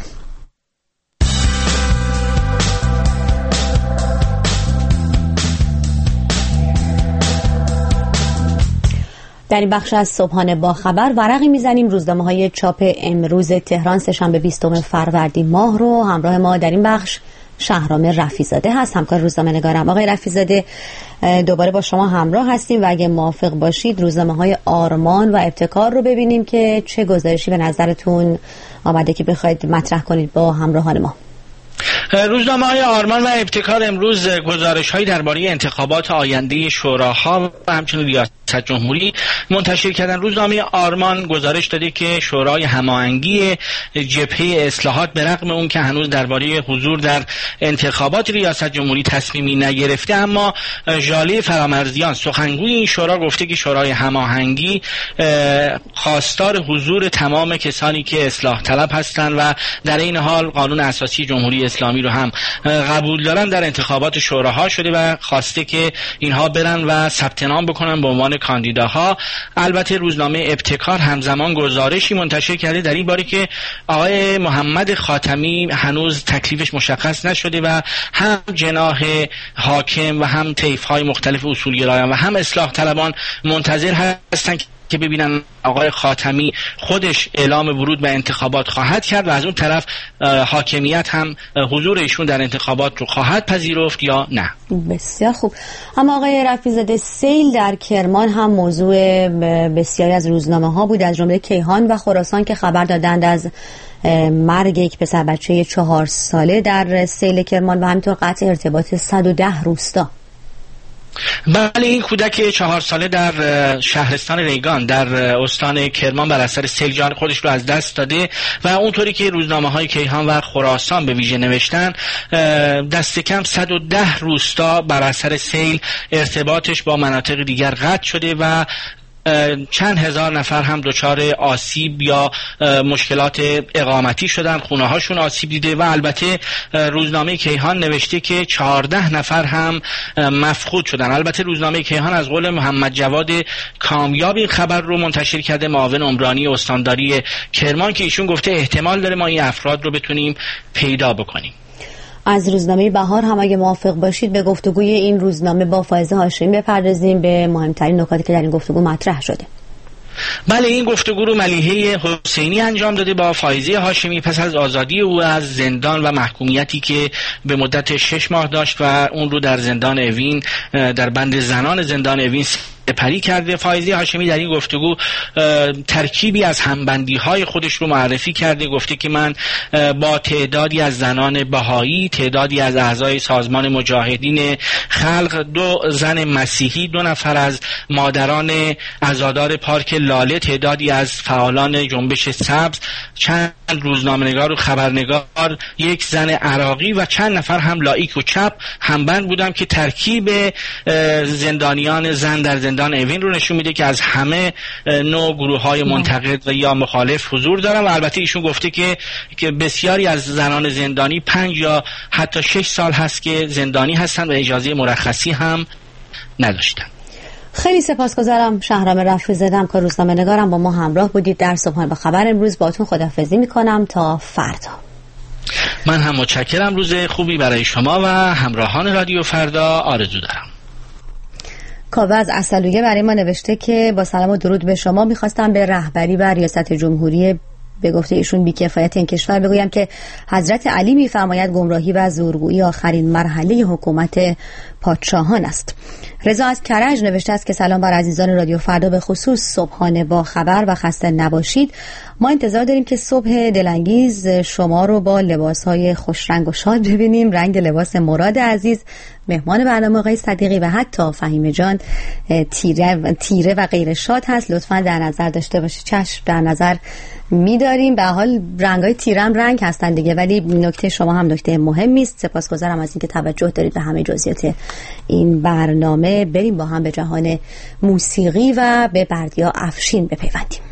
در این بخش از صبحانه با خبر ورقی میزنیم روزنامه‌های چاپ امروز تهران سه‌شنبه 20 فروردین ماه رو. همراه ما در این بخش شهرام رفیزاده هست، همکار روزنامه‌نگارم. آقای رفیزاده، دوباره با شما همراه هستیم و اگه موافق باشید روزنامه‌های آرمان و ابتکار رو ببینیم که چه گزارشی به نظرتون آمده که بخواید مطرح کنید با همراهان ما.
روزنامه‌های آرمان و ابتکار امروز گزارش‌هایی درباره انتخابات آینده شوراها و همچنین ریاست جمهوری منتشر کردن. روزنامه آرمان گزارش داده که شورای هماهنگی جبهه اصلاحات به رغم اون که هنوز درباره حضور در انتخابات ریاست جمهوری تصمیمی نگرفته، اما ژاله فرامرزیان سخنگوی این شورا گفته که شورای هماهنگی خواستار حضور تمام کسانی که اصلاح طلب هستند و در این حال قانون اساسی جمهوری اسلامی رو هم قبول دارن در انتخابات شوراها شده و خواسته که اینها برن و ثبت نام بکنن به عنوان کاندیداها. البته روزنامه ابتکار همزمان گزارشی منتشر کرده در این باره که آقای محمد خاتمی هنوز تکلیفش مشخص نشده و هم جناح حاکم و هم طیف‌های مختلف اصولگرایان و هم اصلاح طلبان منتظر هستند که ببینن آقای خاتمی خودش اعلام ورود به انتخابات خواهد کرد و از اون طرف حاکمیت هم حضور ایشون در انتخابات رو خواهد پذیرفت یا نه.
بسیار خوب. اما آقای رفیزاده، سیل در کرمان هم موضوع بسیاری از روزنامه ها بود، از جمله کیهان و خراسان که خبر دادند از مرگ یک پسر بچه 4 ساله در سیل کرمان و همینطور قطع ارتباط 110 روستا.
بله، این کودک 4 ساله در شهرستان ریگان در استان کرمان بر اثر سیل جان خودش رو از دست داده و اونطوری که روزنامه‌های کیهان و خراسان به ویژه نوشتن دست کم 110 روستا بر اثر سیل ارتباطش با مناطق دیگر قطع شده و چند هزار نفر هم دچار آسیب یا مشکلات اقامتی شدن، خونه هاشون آسیب دیده و البته روزنامه کیهان نوشته که 14 نفر هم مفقود شدن. البته روزنامه کیهان از قول محمد جواد کامیاب این خبر رو منتشر کرده، معاون عمرانی استانداری کرمان، که ایشون گفته احتمال داره ما این افراد رو بتونیم پیدا بکنیم.
از روزنامه بهار هم اگه موافق باشید به گفتگوی این روزنامه با فائزه هاشمی بپردازیم به مهمترین نکاتی که در این گفتگو مطرح شده.
بله، این گفتگو رو ملیحه حسینی انجام داده با فائزه هاشمی پس از آزادی او از زندان و محکومیتی که به مدت 6 ماه داشت و اون رو در زندان اوین در بند زنان زندان اوین پری کرده. فائزه هاشمی در این گفتگو ترکیبی از همبندی‌های خودش رو معرفی کرده. گفته که من با تعدادی از زنان بهایی، تعدادی از اعضای سازمان مجاهدین خلق، 2 زن مسیحی، 2 نفر از مادران عزادار پارک لاله، تعدادی از فعالان جنبش سبز، چند روزنامه‌نگار و خبرنگار، 1 زن عراقی و چند نفر هم لایک و چپ همبند بودم که ترکیب زندانیان زن در زندان اوین رو نشون میده که از همه نوع گروه‌های منتقد و یا مخالف حضور دارن. و البته ایشون گفته که بسیاری از زنان زندانی 5 یا حتی 6 سال هست که زندانی هستن و اجازه مرخصی هم نداشتن.
خیلی سپاسگزارم شهرام رفیع‌زاده که روزنامه‌نگارم با ما همراه بودید در صبحانه با خبر. امروز باهاتون خداحافظی میکنم تا فردا.
من هم متشکرم. روز خوبی برای شما و همراهان رادیو فردا آرزو دارم.
کاوه از اصلویه برای ما نوشته که با سلام و درود به شما، میخواستم به رهبری و ریاست جمهوری به گفته ایشون بی‌کفایت این کشور بگویم که حضرت علی میفرماید گمراهی و زورگویی آخرین مرحله حکومت پادشاهان است. رضا از کرج نوشته است که سلام بر عزیزان رادیو فردا، به خصوص صبحانه با خبر و خسته نباشید. ما انتظار داریم که صبح دلانگیز شما رو با لباسهای خوش رنگ و شاد ببینیم. رنگ لباس مراد عزیز، مهمان برنامه آقای صدیقی و حتی فهیمه جان تیره و غیر شاد هست. لطفاً در نظر داشته باشید. چشم، در نظر می‌داریم. به حال رنگ‌های تیره هم رنگ هستن دیگه، ولی نکته شما هم نکته مهمی است. سپاسگزارم از اینکه توجه دارید به همه جزئیات این برنامه. بریم با هم به جهان موسیقی و به بردیا افشین بپیوندیم.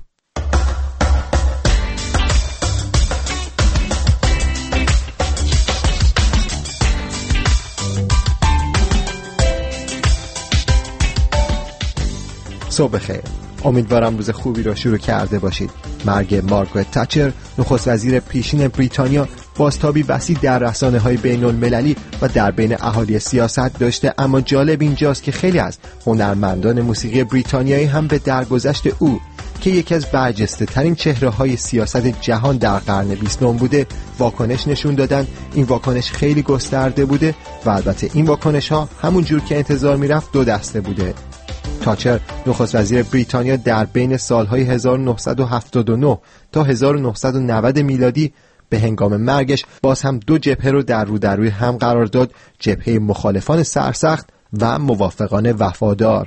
صبح خیر. امیدوارم روز خوبی را شروع کرده باشید. مرگ مارگارت تچر، نخست وزیر پیشین بریتانیا، بازتابی وسیع در رسانه‌های بین‌المللی و در بین اهالی سیاست داشته، اما جالب اینجاست که خیلی از هنرمندان موسیقی بریتانیایی هم به درگذشت او که یکی از برجسته‌ترین چهره‌های سیاست جهان در قرن 20 بوده واکنش نشون دادن. این واکنش خیلی گسترده بوده و البته این واکنش‌ها همون جور که انتظار می‌رفت 2 دسته بوده. تاچر، نخست وزیر بریتانیا، در بین سالهای 1979 تا 1990 میلادی به هنگام مرگش باز هم 2 جبهه رو در روی هم قرار داد: جبهه مخالفان سرسخت و موافقان وفادار.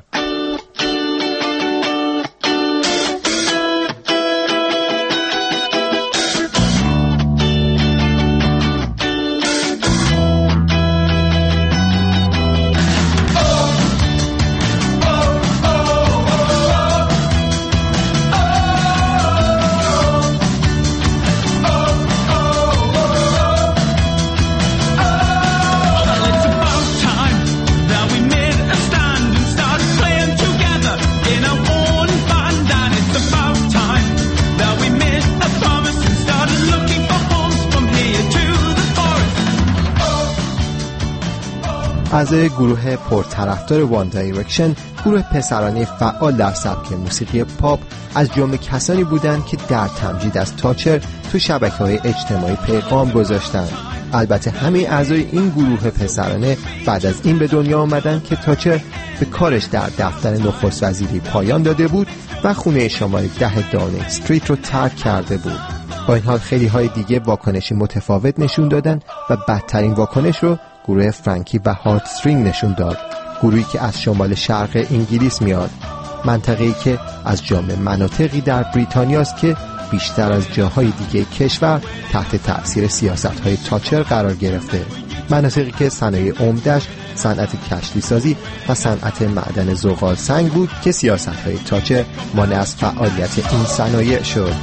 از گروه پرطرفدار وان دایرکشن، گروه پسرانه فعال در سبک موسیقی پاپ، از جمله کسانی بودند که در تمجید از تاچر تو شبکه‌های اجتماعی پیغام گذاشتند. البته همه اعضای این گروه پسرانه بعد از این به دنیا آمدند که تاچر به کارش در دفتر نخست وزیری پایان داده بود و خونه شماره 10 داونینگ استریت رو ترک کرده بود. با این حال خیلی های دیگه واکنشی متفاوت نشون دادن و بدترین واکنش رو گروه فرانکی و هارتسترینگ نشون داد، گروهی که از شمال شرق انگلیس میاد، منطقه‌ای که از جمله مناطقی در بریتانیاست که بیشتر از جاهای دیگه کشور تحت تأثیر سیاست‌های تاچر قرار گرفته. مناطقی که صنایع عمده‌اش صنعت کشتی سازی و صنعت معدن زغال سنگ بود که سیاست‌های تاچر مانع از فعالیت این صنایع شد.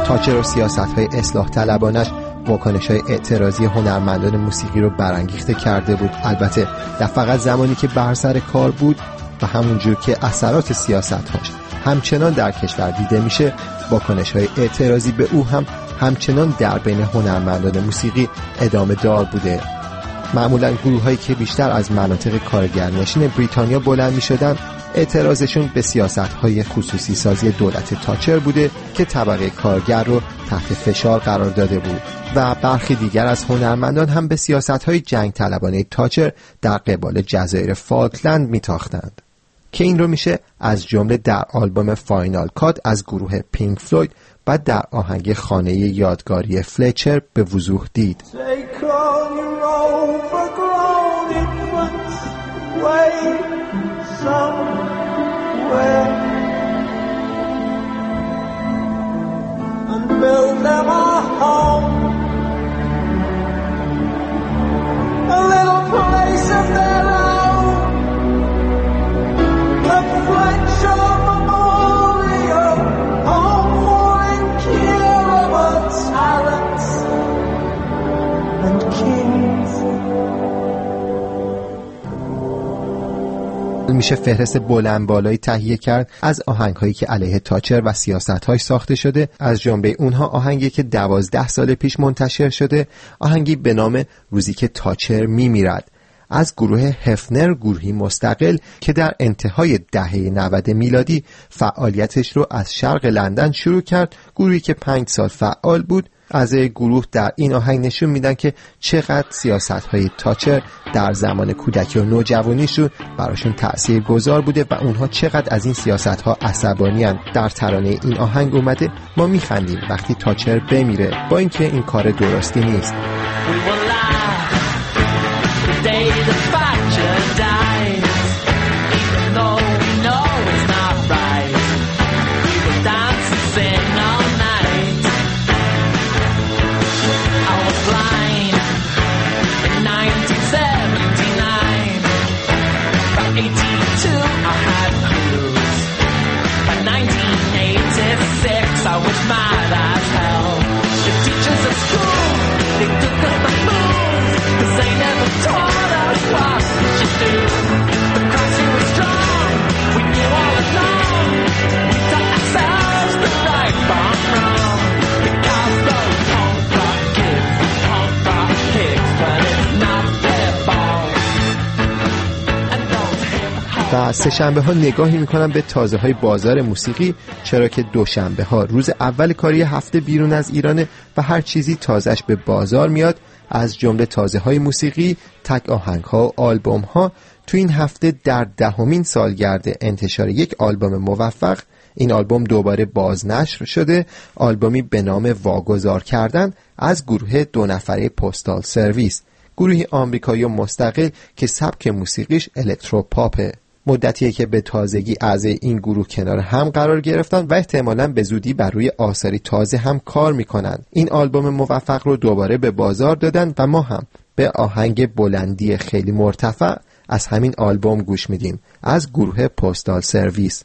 تاچر و سیاست‌های اصلاح طلبانش واکنش‌های اعتراضی هنرمندان موسیقی رو برانگیخته کرده بود. البته نه فقط زمانی که بر سر کار بود و همونجور که اثرات سیاست‌هاش همچنان در کشور دیده میشه، واکنش‌های اعتراضی به او هم همچنان در بین هنرمندان موسیقی ادامه دار بوده. معمولاً گروه‌هایی که بیشتر از مناطق کارگرنشین بریتانیا بلند می‌شدند، اعتراضشون به سیاست‌های خصوصی سازی دولت تاچر بوده که طبقه کارگر رو تحت فشار قرار داده بود و برخی دیگر از هنرمندان هم به سیاست‌های جنگ طلبانه تاچر در قبال جزایر فالکلند میتاختند که این رو میشه از جمله در آلبوم فاینال کات از گروه پینک فلوید و در آهنگ خانه یادگاری فلچر به وضوح دید.
And build them a home, a little place of their own, a Fletcher Memorial, home for incurable talents and kings.
میشه فهرست بلند بالایی تهیه کرد از آهنگ‌هایی که علیه تاچر و سیاست‌هاش ساخته شده. از جمله اونها آهنگی که 12 سال پیش منتشر شده، آهنگی به نام روزی که تاچر میمیرد از گروه هفنر، گروهی مستقل که در انتهای دهه 90 میلادی فعالیتش رو از شرق لندن شروع کرد. گروهی که 5 سال فعال بود. اعضای گروه در این آهنگ نشون میدن که چقدر سیاست‌های تاچر در زمان کودکی و نوجوانیشون براشون تأثیرگذار بوده و اونها چقدر از این سیاست‌ها عصبانی‌اند. در ترانه این آهنگ اومده ما میخندیم وقتی تاچر بمیره، با اینکه این کار درستی نیست. و سه‌شنبه ها نگاهی میکنم به تازه های بازار موسیقی، چرا که دوشنبه ها روز اول کاری هفته بیرون از ایرانه و هر چیزی تازهش به بازار میاد، از جمله تازه های موسیقی، تک آهنگ ها و آلبوم ها. تو این هفته در 10مین سالگرد انتشار یک آلبوم موفق، این آلبوم دوباره بازنشر شده، آلبومی به نام واگذار کردن از گروه 2 نفره پستال سرویس، گروهی آمریکایی و مستقل که سبک موسیقیش الکتروپاپه. مدتیه که به تازگی اعضای این گروه کنار هم قرار گرفتن و احتمالاً به زودی بر روی آثاری تازه هم کار میکنن. این آلبوم موفق رو دوباره به بازار دادن و ما هم به آهنگ بلندی خیلی مرتفع از همین آلبوم گوش میدیم از گروه پستال سرویس.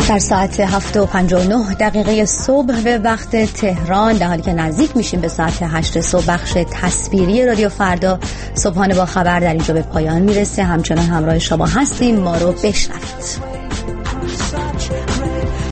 در ساعت 7:59 صبح به وقت تهران، در حالی که نزدیک میشیم به ساعت 8 صبح، بخش تصویری رادیو فردا صبحانه با خبر در اینجا به پایان میرسه. همچنان همراه شما هستیم، ما رو بشنوید.